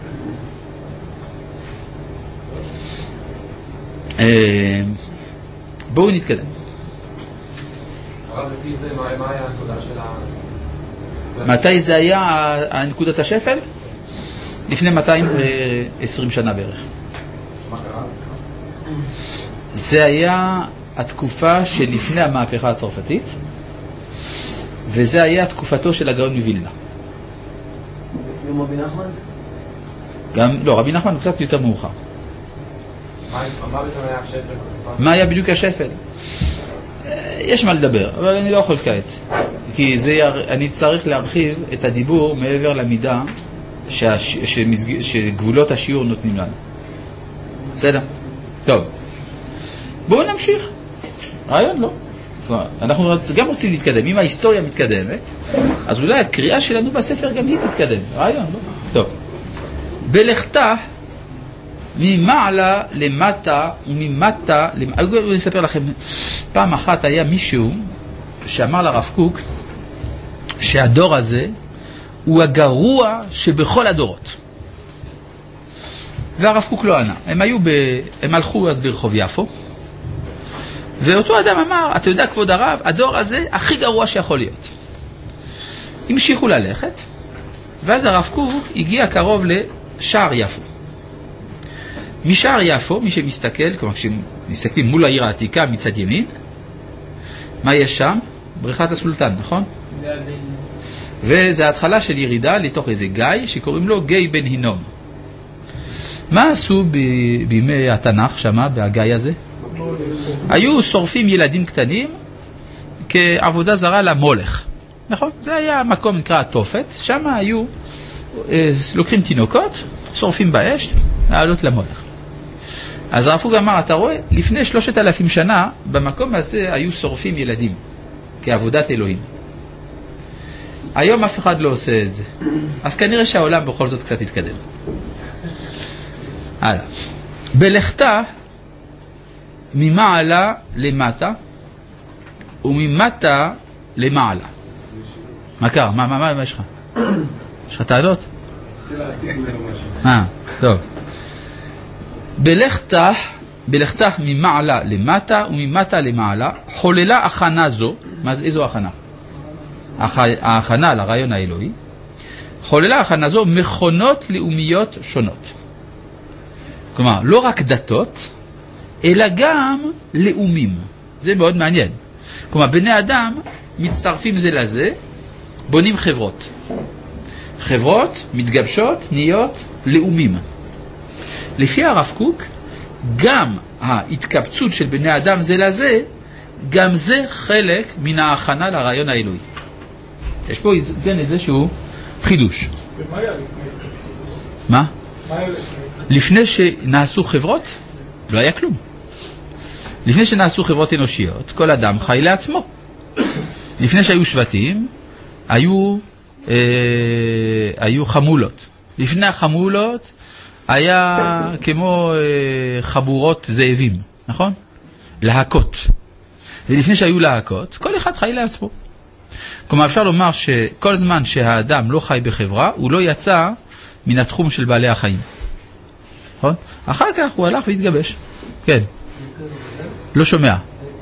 בואו נתקדם. הרב, לפי זה, מה היה הנקודה של מתי זה היה הנקודת השפל? לפני 220 שנה בערך. מה זה היה התקופה שלפני המהפכה הצרפתית, וזה היה תקופתו של הגאון מווילנה. גם רבי נחמן? לא, רבי נחמן קצת יותר מאוחר. מה בעצם היה השפל? מה היה בדיוק השפל? יש מה לדבר, אבל אני לא יכול כעת. כי אני צריך להרחיב את הדיבור מעבר למידה שגבולות השיעור נותנים לנו. בסדר? טוב. בואו נמשיך. רעיון לא. אנחנו גם רוצים להתקדם. אם ההיסטוריה מתקדמת, אז אולי הקריאה שלנו בספר גם היא תתקדם. רעיון לא. טוב. בלכתה ממעלה למטה וממטה למטה. אני אספר לכם, פעם אחת היה מישהו שאמר לרב קוק שהדור הזה הוא הגרוע שבכל הדורות. והרב קוק לא ענה. הם הלכו אז ברחוב יפו, ואותו אדם אמר, אתה יודע כבוד הרב, הדור הזה הכי גרוע שיכול להיות. המשיכו ללכת, ואז הרב קוק הגיע קרוב לשער יפו. משער יפו, מי שמסתכל, כלומר כשמסתכלים מול העיר העתיקה מצד ימין, מה יש שם? בריכת הסולטן, נכון? וזה ההתחלה של ירידה לתוך איזה גיא שקוראים לו גיא בן הינום. מה עשו בימי התנ"ך שמה, בהגיא הזה? היו שורפים ילדים קטנים כעבודה זרה למולך. נכון? זה היה מקום נקרא התופת, שם היו לוקחים תינוקות, שורפים באש, לעלות למולך. אז הרב קוק אמר, אתה רואה, לפני 3,000 שנה, במקום הזה היו שורפים ילדים, כעבודת אלוהים. היום אף אחד לא עושה את זה. אז כנראה שהעולם בכל זאת קצת יתקדם. הלאה. בלכתה, ממעלה למטה, וממטה למעלה. מה קרה? מה יש לך? יש לך טענות? טוב. בלכתה ממעלה למטה וממטה למעלה, חוללה הכנה זו. מה זה? איזו הכנה? ההכנה לרעיון האלוהי. חוללה הכנה זו מכונות לאומיות שונות. כלומר, לא רק דתות, אלא גם לאומים. זה מאוד מעניין. כלומר, בני אדם מצטרפים זה לזה, בונים חברות. חברות מתגבשות, נהיות לאומים. לפי הרב קוק, גם ההתקבצות של בני אדם זה לזה, גם זה חלק מן ההכנה לרעיון האלוהי. יש פה כן איזשהו חידוש. ומה היה לפני התקבצות? מה? מה היה לפני שנעשו חברות, לא היה כלום. לפני שנעשו חברות אנושיות, כל אדם חי לעצמו. לפני שהיו שבטים, היו חמולות. לפני החמולות היה כמו חבורות זאבים, נכון? להקות. ולפני שהיו להקות, כל אחד חי לעצמו. כלומר, אפשר לומר שכל זמן שהאדם לא חי בחברה, הוא לא יצא מן התחום של בעלי החיים. נכון? אחר כך הוא הלך והתגבש. כן. לא שומע.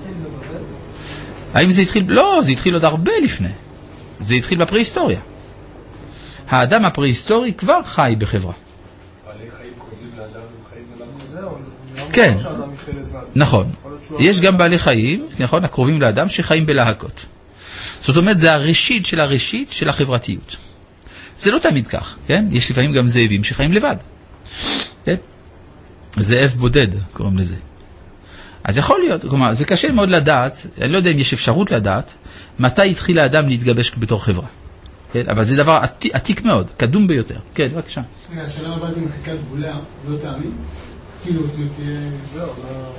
האם זה התחיל? לא, זה התחיל עוד הרבה לפני. זה התחיל בפרה-היסטוריה. האדם הפרה-היסטורי כבר חי בחברה. בעלי חיים קרובים לאדם וחיים בלהקות. כן, נכון. יש גם בעלי חיים, נכון, הקרובים לאדם שחיים בלהקות. זאת אומרת, זה הראשית של הראשית של החברתיות. זה לא תמיד כך, כן? יש לפעמים גם זאבים שחיים לבד. כן? זאב בודד, קוראים לזה. אז יכול להיות, כלומר, זה קשה מאוד לדעת, אני לא יודע אם יש אפשרות לדעת, מתי התחיל האדם להתגבש בתור חברה. כן? אבל זה דבר עתיק מאוד, קדום ביותר. כן, בבקשה. השאלה הבאה זה מחיקת גבולה, לא תאמין? כאילו, זאת אומרת,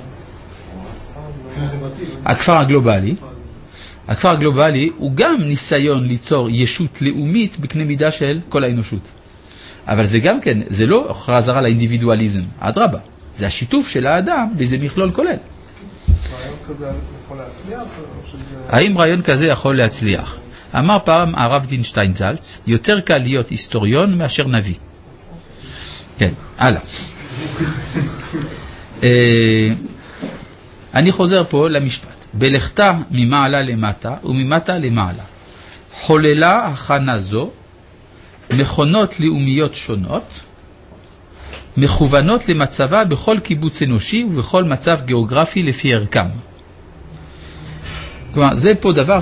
הכפר הגלובלי. הכפר הגלובלי הוא גם ניסיון ליצור ישות לאומית בקנה מידה של כל האנושות. אבל זה גם כן, זה לא חזרה לאינדיבידואליזם, אדרבה. זה השיתוף של האדם באיזה מכלול כולל. רעיון כזה יכול להצליח? האם רעיון כזה יכול להצליח? אמר פעם הרב דין שטיינזלץ, יותר קל להיות היסטוריון מאשר נביא. כן, הלאה. אני חוזר פה למשפט. בלכתה ממעלה למטה וממטה למעלה. חוללה הכנה זו מכונות לאומיות שונות, מכוונות למצבה בכל קיבוץ אנושי ובכל מצב גיאוגרפי לפי ערכם. כלומר, זה פה דבר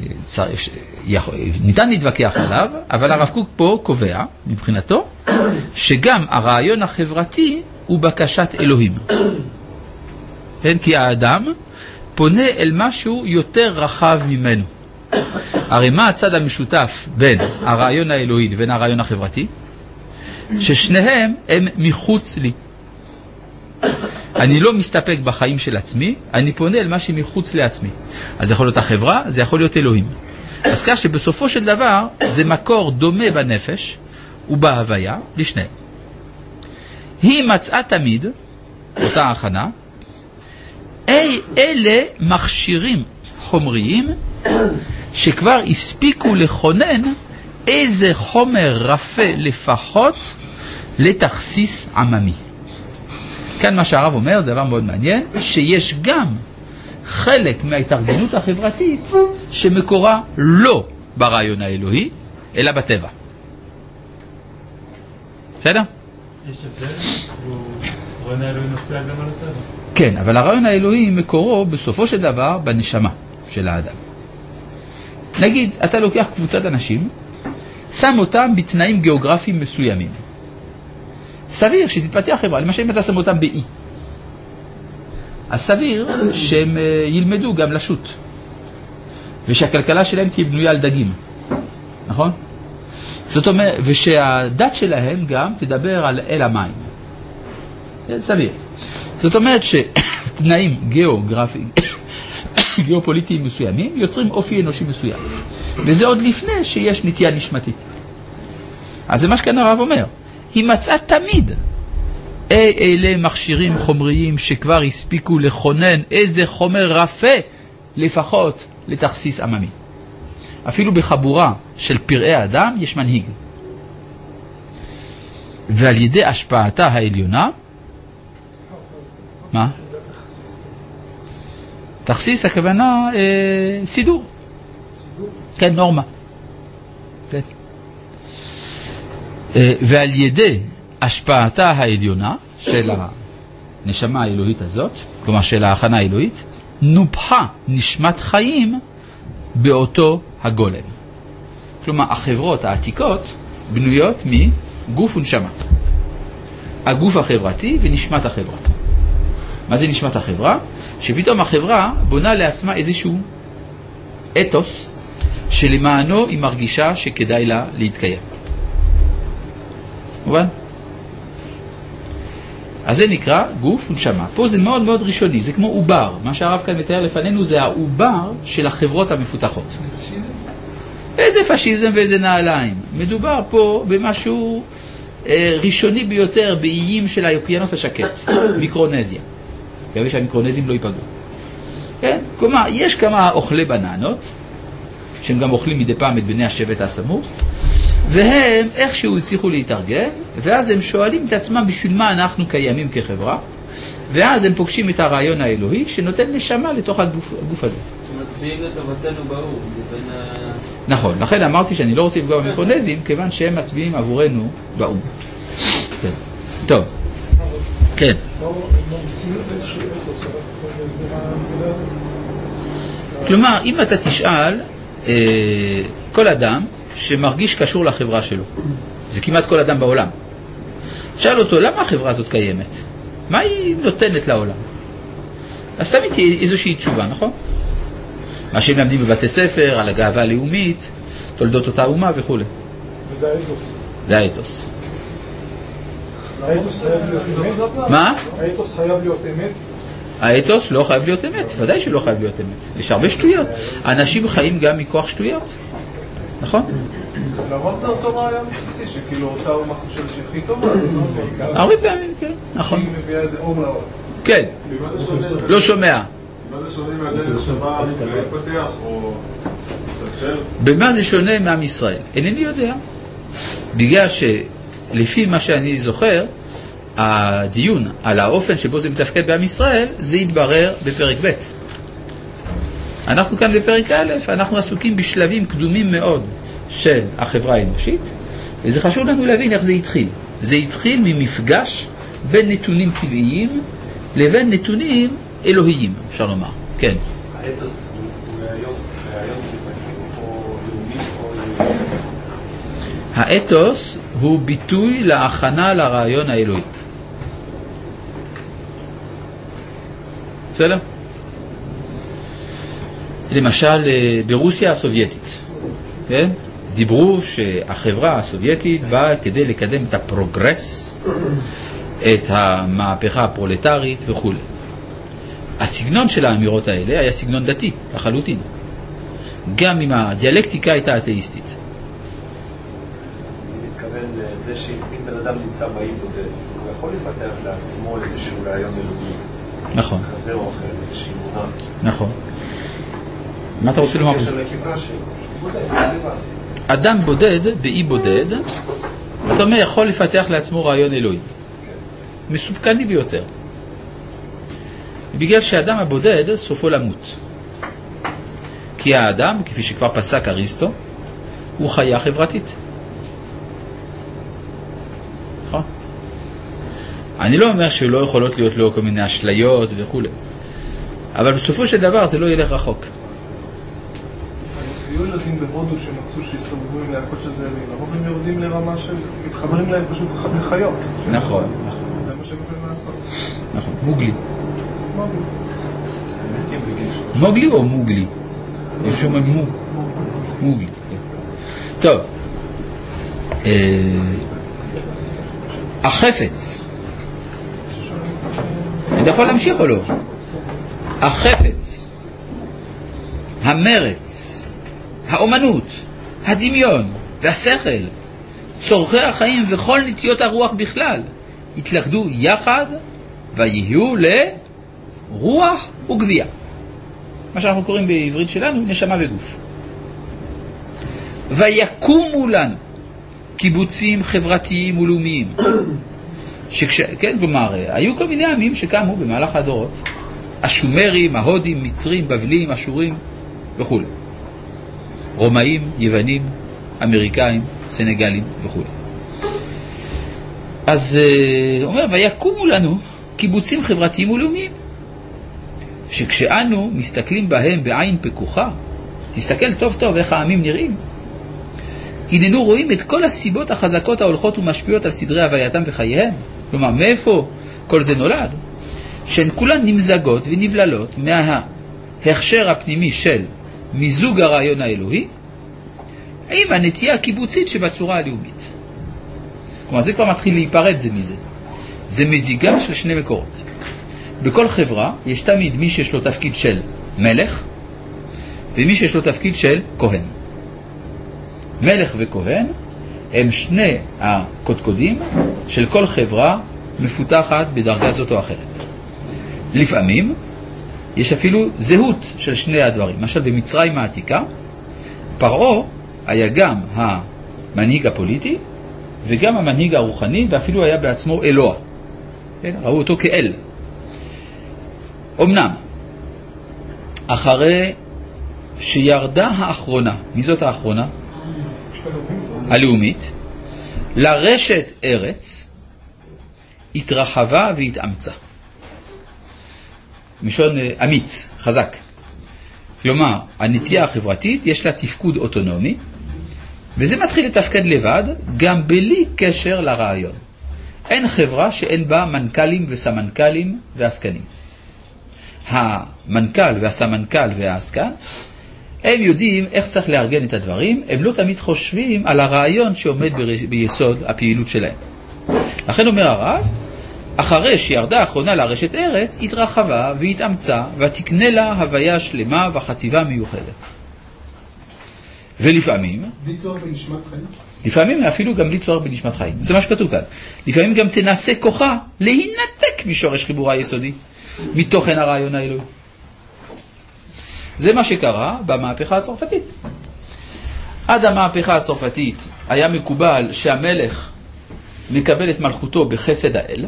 שניתן להתווכח עליו, אבל הרב קוק פה קובע, מבחינתו, שגם הרעיון החברתי הוא בקשת אלוהים. כן? כי האדם פונה אל משהו יותר רחב ממנו. הרי מה הצד המשותף בין הרעיון האלוהי לבין הרעיון החברתי? ששניהם הם מחוץ לי. אני לא מסתפק בחיים של עצמי, אני פונה אל מה שמחוץ לעצמי. אז זה יכול להיות החברה, זה יכול להיות אלוהים. אז כך שבסופו של דבר זה מקור דומה בנפש ובהוויה לשניהם. היא מצאה תמיד, אותה הכנה, אלה מכשירים חומריים שכבר הספיקו לכונן איזה חומר רפה לפחות לתכסיס עממי. כאן מה שהרב אומר, דבר מאוד מעניין, שיש גם חלק מההתארגנות החברתית שמקורה לא ברעיון האלוהי, אלא בטבע. בסדר? יש הבדל? הרעיון האלוהי משפיע גם על הטבע. כן, אבל הרעיון האלוהי מקורו בסופו של דבר בנשמה של האדם. נגיד, אתה לוקח קבוצת אנשים, שם אותם בתנאים גיאוגרפיים מסוימים. סביר שתתפתח חברה, למשל אם אתה שם אותם באי. אז סביר שהם ילמדו גם לשוט. ושהכלכלה שלהם תהיה בנויה על דגים. נכון? זאת אומרת, ושהדת שלהם גם תדבר על אל המים. סביר. זאת אומרת שתנאים גיאוגרפיים, גיאופוליטיים מסוימים, יוצרים אופי אנושי מסוים. וזה עוד לפני שיש נטייה נשמתית. אז זה מה שכאן הרב אומר. היא מצאה תמיד אלה מכשירים חומריים שכבר הספיקו לכונן איזה חומר רפה לפחות לתכסיס עממי. אפילו בחבורה של פראי אדם יש מנהיג. ועל ידי השפעתה העליונה, מה? תכסיס הכוונה סידור. כן, נורמה. כן. ועל ידי השפעתה העליונה של הנשמה האלוהית הזאת, כלומר של ההכנה האלוהית, נופחה נשמת חיים באותו הגולם. כלומר, החברות העתיקות בנויות מגוף ונשמה. הגוף החברתי ונשמת החברה. מה זה נשמת החברה? שפתאום החברה בונה לעצמה איזשהו אתוס שלמענו היא מרגישה שכדאי לה להתקיים. מובן? אז זה נקרא גוף ונשמה. פה זה מאוד מאוד ראשוני, זה כמו עובר. מה שהרב כאן מתאר לפנינו זה העובר של החברות המפותחות. איזה פשיזם ואיזה נעליים. מדובר פה במשהו ראשוני ביותר באיים של האוקיינוס השקט, מיקרונזיה. כדי שהמיקרונזים לא ייפגעו. כן? כלומר, יש כמה אוכלי בננות, שהם גם אוכלים מדי פעם את בני השבט הסמוך, והם איכשהו הצליחו להתארגן, ואז הם שואלים את עצמם בשביל מה אנחנו קיימים כחברה, ואז הם פוגשים את הרעיון האלוהי שנותן נשמה לתוך הגוף הזה. שמצביעים לטובתנו באור, זה בין נכון, לכן אמרתי שאני לא רוצה לפגוע במיקרונזים, כיוון שהם מצביעים עבורנו באום. כן. טוב. כן. כלומר, אם אתה תשאל כל אדם שמרגיש קשור לחברה שלו, זה כמעט כל אדם בעולם, שאל אותו, למה החברה הזאת קיימת? מה היא נותנת לעולם? אז תמיד תהיה איזושהי תשובה, נכון? מה שהם למדים בבתי ספר, על הגאווה הלאומית, תולדות אותה אומה וכו'. וזה האתוס. זה האתוס. האתוס חייב להיות אמת? מה? האתוס חייב להיות אמת? האתוס לא חייב להיות אמת, ודאי שלא חייב להיות אמת. יש הרבה שטויות. אנשים חיים גם מכוח שטויות. נכון? למרות זה אותו רעיון בסיסי, שכאילו אותה אומה חושבת שהכי טובה. הרבה פעמים, כן, נכון. היא מביאה איזה אור לעולם. כן, לא שומע. מה זה שונה מהדרך שבה עם ישראל פתח או תקשר? במה זה שונה מעם ישראל? אינני יודע. בגלל שלפי מה שאני זוכר, הדיון על האופן שבו זה מתפקד בעם ישראל, זה יתברר בפרק ב'. אנחנו כאן בפרק א', אנחנו עסוקים בשלבים קדומים מאוד של החברה האנושית, וזה חשוב לנו להבין איך זה התחיל. זה התחיל ממפגש בין נתונים טבעיים לבין נתונים אלוהיים, אפשר לומר. כן. האתוס הוא רעיון או לאומי או... האתוס הוא ביטוי להכנה לרעיון האלוהי. בסדר? למשל, ברוסיה הסובייטית, כן? דיברו שהחברה הסובייטית באה כדי לקדם את הפרוגרס, את המהפכה הפרולטרית וכו'. הסגנון של האמירות האלה היה סגנון דתי, לחלוטין. גם אם הדיאלקטיקה הייתה אתאיסטית. אני מתכוון לזה שאם בן אדם נמצא באי בודד, הוא יכול לפתח לעצמו איזשהו רעיון אלוהי. נכון. כזה או אחר, איזושהי אמונה. נכון. מה אתה רוצה לומר? יש על הכברה שלו, שהוא בודד, לבד. אדם בודד, באי בודד, אתה אומר, יכול לפתח לעצמו רעיון אלוהי. מסופקני ביותר. בגלל שהאדם הבודד סופו למות. כי האדם, כפי שכבר פסק אריסטו, הוא חיה חברתית. נכון? אני לא אומר שלא יכולות להיות לו כל מיני אשליות וכו'. אבל בסופו של דבר זה לא ילך רחוק. היו ילדים בהודו שמצאו שהסתובבו עם להקות של זאבים, הרוב הם יורדים לרמה של מתחברים להם פשוט לחיות. נכון, נכון. זה מה שהם יכולים לעשות. נכון, מוגלי. מוגלי. מוגלי או מוגלי? יש שם מוגלי. טוב. החפץ. אני יכול להמשיך או לא? החפץ, המרץ, האומנות, הדמיון והשכל, צורכי החיים וכל נטיות הרוח בכלל, התלכדו יחד ויהיו לרוח וגבייה. מה שאנחנו קוראים בעברית שלנו, נשמה וגוף. ויקומו לנו קיבוצים חברתיים ולאומיים. כן, כלומר, היו כל מיני עמים שקמו במהלך הדורות. השומרים, ההודים, מצרים, בבלים, אשורים וכו'. רומאים, יוונים, אמריקאים, סנגלים וכו'. אז אומר, ויקומו לנו קיבוצים חברתיים ולאומיים. שכשאנו מסתכלים בהם בעין פקוחה, תסתכל טוב טוב איך העמים נראים. הננו רואים את כל הסיבות החזקות ההולכות ומשפיעות על סדרי הווייתם וחייהם. כלומר, מאיפה כל זה נולד? שהן כולן נמזגות ונבללות מההכשר הפנימי של מיזוג הרעיון האלוהי עם הנטייה הקיבוצית שבצורה הלאומית. כלומר, זה כבר מתחיל להיפרד זה מזה. זה מזיגה של שני מקורות. בכל חברה יש תמיד מי שיש לו תפקיד של מלך ומי שיש לו תפקיד של כהן. מלך וכהן הם שני הקודקודים של כל חברה מפותחת בדרגה זאת או אחרת. לפעמים יש אפילו זהות של שני הדברים. למשל במצרים העתיקה, פרעה היה גם המנהיג הפוליטי וגם המנהיג הרוחני, ואפילו היה בעצמו אלוה. ראו אותו כאל. אמנם, אחרי שירדה האחרונה, מי זאת האחרונה? הלאומית, לרשת ארץ, התרחבה והתאמצה. משון אמיץ, חזק. כלומר, הנטייה החברתית יש לה תפקוד אוטונומי, וזה מתחיל לתפקד לבד, גם בלי קשר לרעיון. אין חברה שאין בה מנכ"לים וסמנכ"לים ועסקנים. המנכ"ל והסמנכ"ל והעסקן, הם יודעים איך צריך לארגן את הדברים, הם לא תמיד חושבים על הרעיון שעומד ביסוד הפעילות שלהם. לכן אומר הרב, אחרי שירדה האחרונה לרשת ארץ, התרחבה והתאמצה, ותקנה לה הוויה שלמה וחטיבה מיוחדת. ולפעמים, בלי צורך בנשמת חיים? לפעמים אפילו גם בלי צורך בנשמת חיים. זה מה שכתוב כאן. לפעמים גם תנסה כוחה להינתק משורש חיבורה היסודי, מתוכן הרעיון האלוהי. זה מה שקרה במהפכה הצרפתית. עד המהפכה הצרפתית היה מקובל שהמלך מקבל את מלכותו בחסד האל,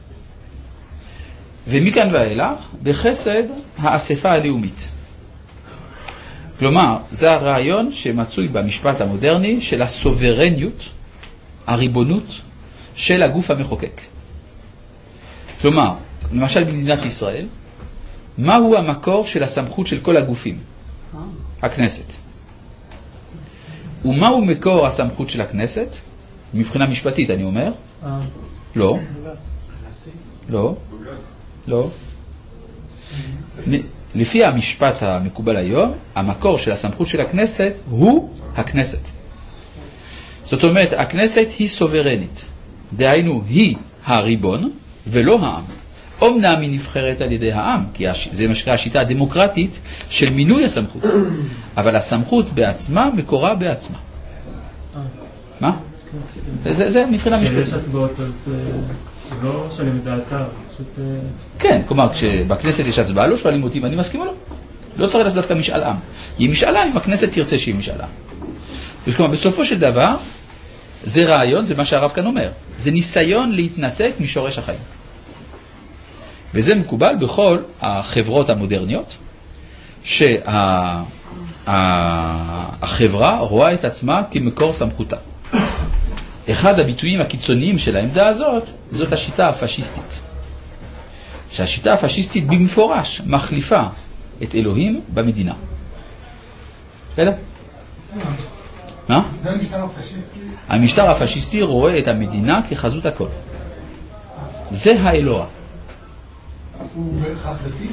ומכאן ואילך בחסד האספה הלאומית. כלומר, זה הרעיון שמצוי במשפט המודרני של הסוברניות, הריבונות של הגוף המחוקק. כלומר, למשל במדינת ישראל, מהו המקור של הסמכות של כל הגופים? הכנסת. ומהו מקור הסמכות של הכנסת? מבחינה משפטית, אני אומר. לא. לא. לא. לפי המשפט המקובל היום, המקור של הסמכות של הכנסת הוא הכנסת. זאת אומרת, הכנסת היא סוברנית. דהיינו, היא הריבון ולא העם. אומנם היא נבחרת על ידי העם, כי זה מה שקרה השיטה הדמוקרטית של מינוי הסמכות. אבל הסמכות בעצמה מקורה בעצמה. מה? זה מבחינה משפטית. כשיש הצבעות אז לא שואלים את דעתה. כן, כלומר, כשבכנסת יש הצבעה לא שואלים אותי אם אני מסכים או לא. לא צריך לעשות כאן משאל עם. יהיה משאל עם אם הכנסת תרצה שיהיה משאל עם. כלומר, בסופו של דבר, זה רעיון, זה מה שהרב כאן אומר. זה ניסיון להתנתק משורש החיים. וזה מקובל בכל החברות המודרניות, שהחברה רואה את עצמה כמקור סמכותה. אחד הביטויים הקיצוניים של העמדה הזאת, זאת השיטה הפשיסטית. שהשיטה הפשיסטית במפורש מחליפה את אלוהים במדינה. בסדר? מה? זה המשטר הפשיסטי? המשטר הפשיסטי רואה את המדינה כחזות הכל. זה האלוה. הוא בהכרח דתי?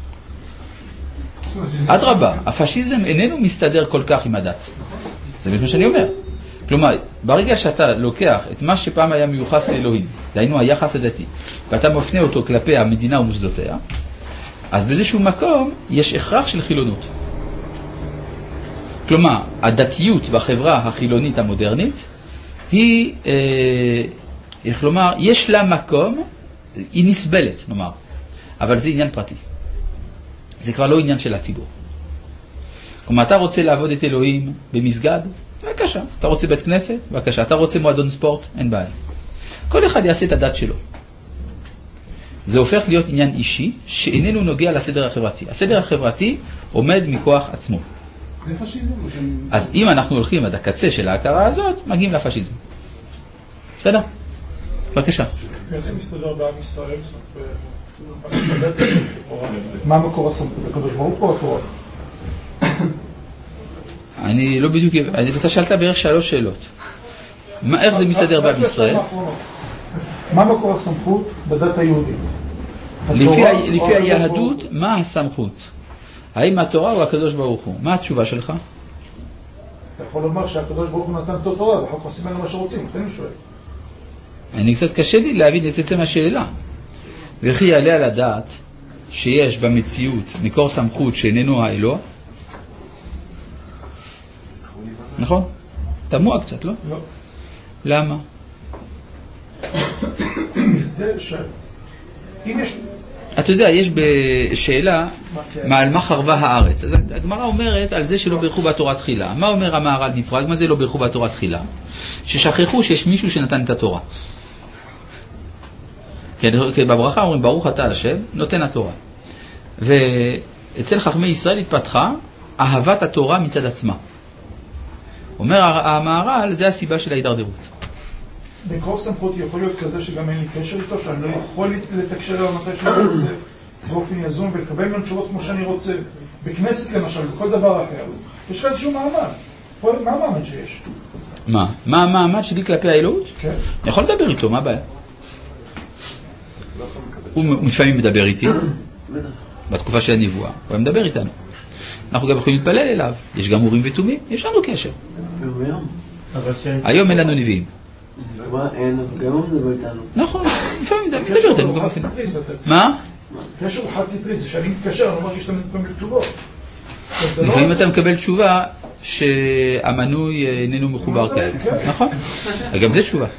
אדרבה, הפשיזם איננו מסתדר כל כך עם הדת. זה מה שאני אומר. כלומר, ברגע שאתה לוקח את מה שפעם היה מיוחס לאלוהים, דהיינו היחס הדתי, ואתה מפנה אותו כלפי המדינה ומוסדותיה, אז באיזשהו מקום יש הכרח של חילונות. כלומר, הדתיות בחברה החילונית המודרנית היא, כלומר, יש לה מקום, היא נסבלת, נאמר, אבל זה עניין פרטי. זה כבר לא עניין של הציבור. כלומר, אתה רוצה לעבוד את אלוהים במסגד? בבקשה. אתה רוצה בית כנסת? בבקשה. אתה רוצה מועדון ספורט? אין בעיה. כל אחד יעשה את הדת שלו. זה הופך להיות עניין אישי שאיננו נוגע לסדר החברתי. הסדר החברתי עומד מכוח עצמו. זה פשיזם? אז אם אנחנו הולכים עד הקצה של ההכרה הזאת, מגיעים לפשיזם. בסדר? בבקשה. איך זה מסתדר בעם ישראל? מה מקור הסמכות? הקדוש ברוך הוא התורה? אני לא בדיוק... אתה שאלת בערך 3 שאלות. איך זה מסתדר בעם ישראל? מה מקור הסמכות בדת היהודית? לפי היהדות, מה הסמכות? האם התורה או הקדוש ברוך הוא? מה התשובה שלך? אתה יכול לומר שהקדוש ברוך הוא נתן את התורה, ואחר כך עושים לנו מה שרוצים, לכן אני שואל. אני קצת קשה לי להבין את עצם השאלה. וכי יעלה על הדעת שיש במציאות מקור סמכות שאיננו האלוה? נכון? תמוה קצת, לא? לא. למה? אתה יודע, יש בשאלה על מה חרבה הארץ. אז הגמרא אומרת על זה שלא ברכו בתורה תחילה. מה אומר המהר"ל מפראג? מה זה לא ברכו בתורה תחילה? ששכחו שיש מישהו שנתן את התורה. כי בברכה אומרים ברוך אתה השם, נותן התורה. ואצל חכמי ישראל התפתחה אהבת התורה מצד עצמה. אומר המהר"ל, זה הסיבה של ההידרדרות. מקור סמכות יכול להיות כזה שגם אין לי קשר איתו, שאני לא יכול לתקשר אליו מתי שאני רוצה באופן יזום ולקבל ממנו תשובות כמו שאני רוצה. בכנסת למשל, בכל דבר אחר. יש לך איזשהו מעמד. מה המעמד שיש? מה? מה המעמד שלי כלפי האלוהות? כן. אני יכול לדבר איתו, מה הבעיה? הוא לפעמים מדבר איתי, בתקופה של הנבואה, הוא היה מדבר איתנו. אנחנו גם יכולים להתפלל אליו, יש גם אורים ותומים, יש לנו קשר. היום אין לנו נביאים. אין, גם הוא מדבר איתנו. נכון, לפעמים מדבר איתנו גם אפילו. מה? קשר הוא חד ספרי, זה שאני מתקשר, אני מרגיש שאתה מקבל תשובות. לפעמים אתה מקבל תשובה שהמנוי איננו מחובר כעת. נכון? גם זה תשובה.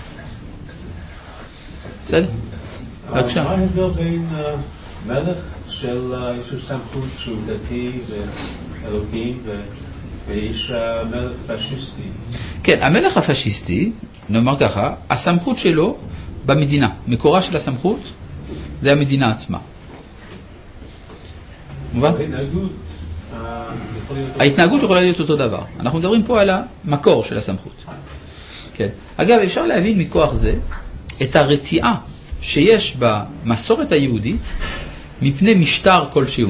בסדר? בבקשה. מה ההבדל בין מלך של איש סמכות שהוא דתי ואלוהי ואיש מלך פשיסטי? כן, המלך הפשיסטי, נאמר ככה, הסמכות שלו במדינה, מקורה של הסמכות, זה המדינה עצמה. מובן? ההתנהגות יכולה להיות אותו דבר. אנחנו מדברים פה על המקור של הסמכות. כן. אגב, אפשר להבין מכוח זה את הרתיעה שיש במסורת היהודית מפני משטר כלשהו.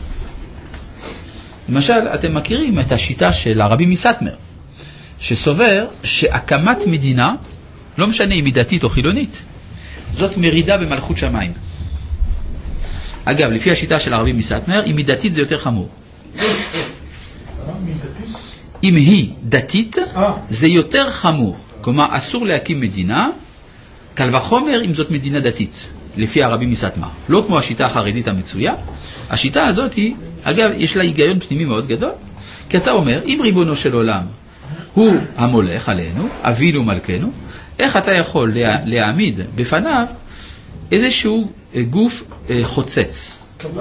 למשל, אתם מכירים את השיטה של הרבי מסטמר, שסובר שהקמת מדינה, לא משנה אם היא דתית או חילונית, זאת מרידה במלכות שמיים. אגב, לפי השיטה של הרבי מסטמר, אם היא דתית זה יותר חמור. אם היא דתית, זה יותר חמור. כלומר, אסור להקים מדינה, קל וחומר אם זאת מדינה דתית, לפי הרבי מסטמר. לא כמו השיטה החרדית המצויה. השיטה הזאת היא, אגב, יש לה היגיון פנימי מאוד גדול, כי אתה אומר, אם ריבונו של עולם הוא המולך עלינו, אבינו מלכנו, איך אתה יכול להעמיד בפניו איזשהו גוף חוצץ?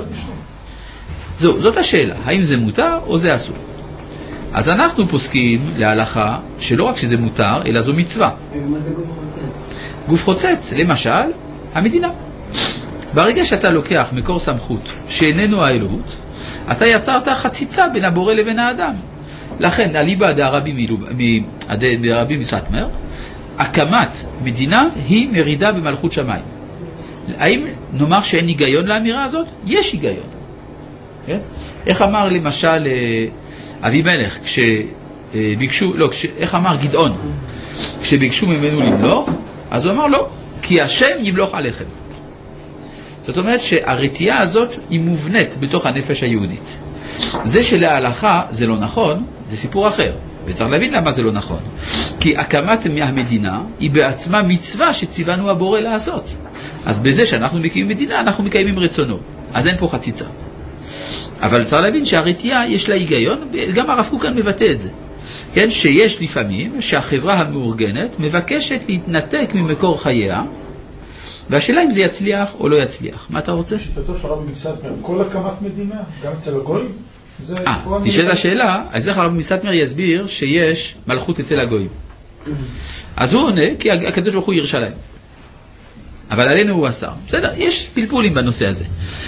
זאת השאלה, האם זה מותר או זה אסור? אז אנחנו פוסקים להלכה שלא רק שזה מותר, אלא זו מצווה. מה זה גוף חוצץ? גוף חוצץ, למשל, המדינה. ברגע שאתה לוקח מקור סמכות שאיננו האלוהות, אתה יצרת חציצה בין הבורא לבין האדם. לכן, אליבא דרבי מסטמר, הקמת מדינה היא מרידה במלכות שמיים. האם נאמר שאין היגיון לאמירה הזאת? יש היגיון. כן? איך אמר למשל אבימלך כשביקשו, לא, איך אמר גדעון כשביקשו ממנו למלוך? אז הוא אמר לא, כי השם ימלוך עליכם. זאת אומרת שהרתיעה הזאת היא מובנית בתוך הנפש היהודית. זה שלהלכה זה לא נכון, זה סיפור אחר. וצריך להבין למה זה לא נכון. כי הקמת המדינה היא בעצמה מצווה שציוונו הבורא לעשות. אז בזה שאנחנו מקימים מדינה, אנחנו מקיימים רצונו. אז אין פה חציצה. אבל צריך להבין שהרתיעה יש לה היגיון, גם הרב קוק כאן מבטא את זה. כן? שיש לפעמים שהחברה המאורגנת מבקשת להתנתק ממקור חייה, והשאלה אם זה יצליח או לא יצליח. מה אתה רוצה? שיטתו של הרבי מסטמר, כל הקמת מדינה, גם אצל הגויים? תשאל השאלה, אז איך הרבי מסטמר יסביר שיש מלכות אצל הגויים? אז הוא עונה, כי הקדוש ברוך הוא ירשה להם. אבל עלינו הוא אסר. בסדר, יש פלפולים בנושא הזה.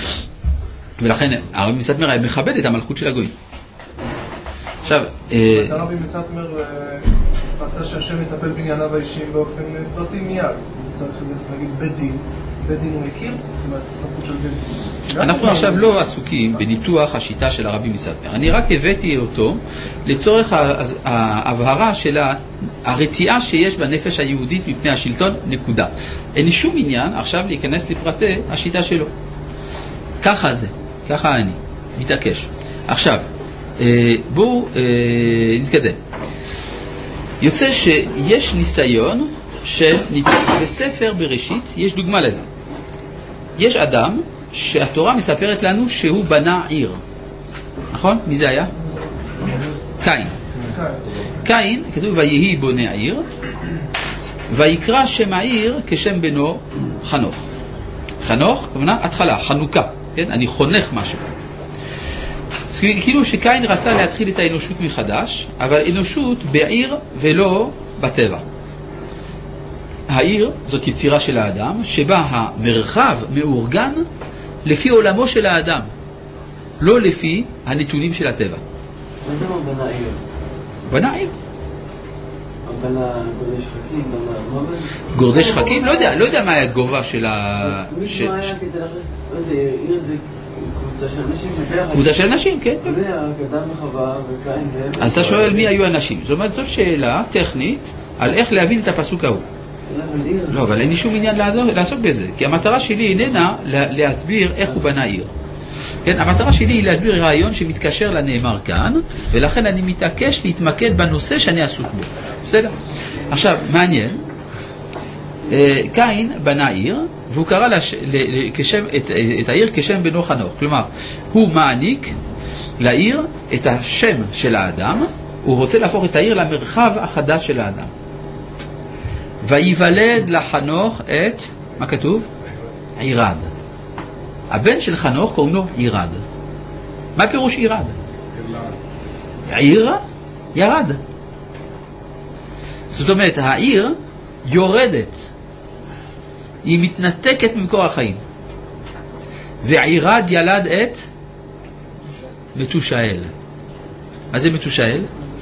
ולכן הרבי מסטמר היה מכבד את המלכות של הגויים. עכשיו... הרבי מסטמר רצה שהשם יטפל בענייניו האישיים באופן פרטי מיד. צריך איזה, נגיד, בית דין. בית דין הוא הכיר? זאת אומרת, סמכות של בית דין. אנחנו עכשיו לא עסוקים בניתוח השיטה של הרבי מסטמר. אני רק הבאתי אותו לצורך ההבהרה של הרתיעה שיש בנפש היהודית מפני השלטון, נקודה. אין לי שום עניין עכשיו להיכנס לפרטי השיטה שלו. ככה זה, ככה אני מתעקש. עכשיו, בואו נתקדם. יוצא שיש ניסיון בספר בראשית, יש דוגמה לזה. יש אדם שהתורה מספרת לנו שהוא בנה עיר. נכון? מי זה היה? קין. קין, כתוב ויהי בונה עיר, ויקרא שם העיר כשם בנו חנוך. חנוך, כמובן, התחלה, חנוכה. כן? אני חונך משהו. כאילו שקין רצה להתחיל את האנושות מחדש, אבל אנושות בעיר ולא בטבע. העיר זאת יצירה של האדם, שבה המרחב מאורגן לפי עולמו של האדם, לא לפי הנתונים של הטבע. מה זה בנה עיר? בנה עיר. בנה גורדי שחקים, בנה מובל? גורדי שחקים? לא יודע מה היה הגובה של ה... מישהו היה כדי להכניס... איזה עיר זה קבוצה של אנשים שביחד... קבוצה של אנשים, כן. אדם וחווה וקין והם... אז אתה שואל מי היו אנשים. זאת אומרת, זאת שאלה טכנית על איך להבין את הפסוק ההוא. לא, אבל אין לי שום עניין לעסוק בזה, כי המטרה שלי איננה להסביר איך הוא בנה עיר. כן, המטרה שלי היא להסביר רעיון שמתקשר לנאמר כאן, ולכן אני מתעקש להתמקד בנושא שאני עסוק בו. בסדר? עכשיו, מעניין, קין בנה עיר, והוא קרא את העיר כשם בנו חנוך. כלומר, הוא מעניק לעיר את השם של האדם, הוא רוצה להפוך את העיר למרחב החדש של האדם. ויוולד לחנוך את, מה כתוב? עירד. הבן של חנוך קוראים לו עירד. מה פירוש עירד? עיר ירד. זאת אומרת, העיר יורדת. היא מתנתקת ממקור החיים. ועירד ילד את מתושאל. מה זה מתושאל?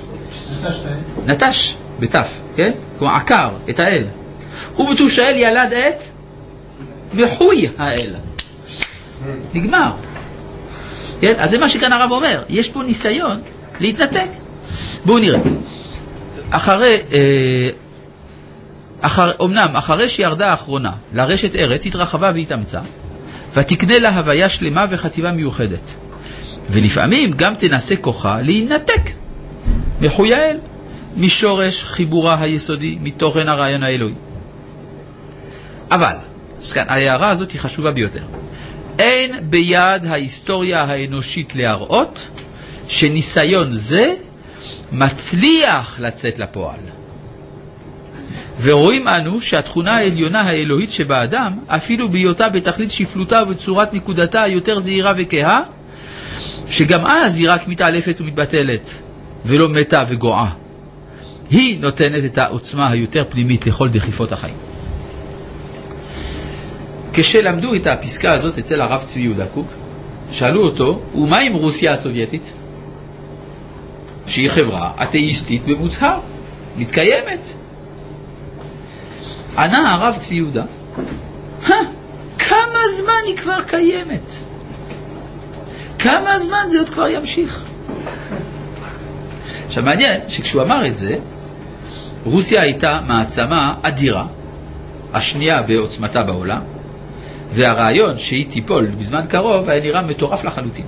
נטש, בתף, כן? כמו עקר, את האל. ומתושאל ילד את מחוי האל. נגמר. כן? אז זה מה שכאן הרב אומר. יש פה ניסיון להתנתק. בואו נראה. אמנם אחרי שירדה האחרונה לרשת ארץ התרחבה והתאמצה, ותקנה לה הוויה שלמה וחטיבה מיוחדת. ולפעמים גם תנסה כוחה להינתק מחוי האל, משורש חיבורה היסודי, מתוכן הרעיון האלוהי. אבל, כאן, ההערה הזאת היא חשובה ביותר. אין ביד ההיסטוריה האנושית להראות שניסיון זה מצליח לצאת לפועל. ורואים אנו שהתכונה העליונה האלוהית שבאדם, אפילו בהיותה בתכלית שפלותה וצורת נקודתה היותר זהירה וכהה, שגם אז היא רק מתעלפת ומתבטלת, ולא מתה וגועה. היא נותנת את העוצמה היותר פנימית לכל דחיפות החיים. כשלמדו את הפסקה הזאת אצל הרב צבי יהודה קוק, שאלו אותו, ומה עם רוסיה הסובייטית? שהיא חברה אתאיסטית במוצהר, מתקיימת. ענה הרב צבי יהודה, כמה זמן היא כבר קיימת? כמה זמן זה עוד כבר ימשיך? עכשיו מעניין שכשהוא אמר את זה, רוסיה הייתה מעצמה אדירה, השנייה בעוצמתה בעולם, והרעיון שהיא תיפול בזמן קרוב היה נראה מטורף לחלוטין.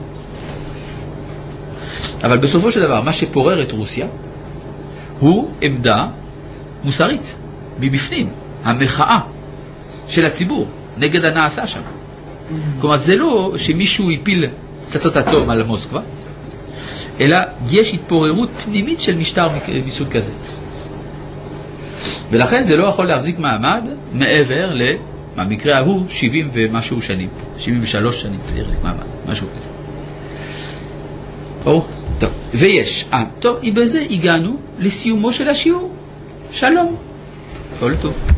אבל בסופו של דבר, מה שפורר את רוסיה הוא עמדה מוסרית, מבפנים, המחאה של הציבור נגד הנעשה שם. כלומר, זה לא שמישהו יפיל פצצות אטום על מוסקבה, אלא יש התפוררות פנימית של משטר מסוג כזה. ולכן זה לא יכול להחזיק מעמד מעבר במקרה ההוא 70 ומשהו שנים, 73 שנים זה יחזיק מעמד, משהו כזה. טוב, ויש, טוב, בזה הגענו לסיומו של השיעור. שלום, כל טוב.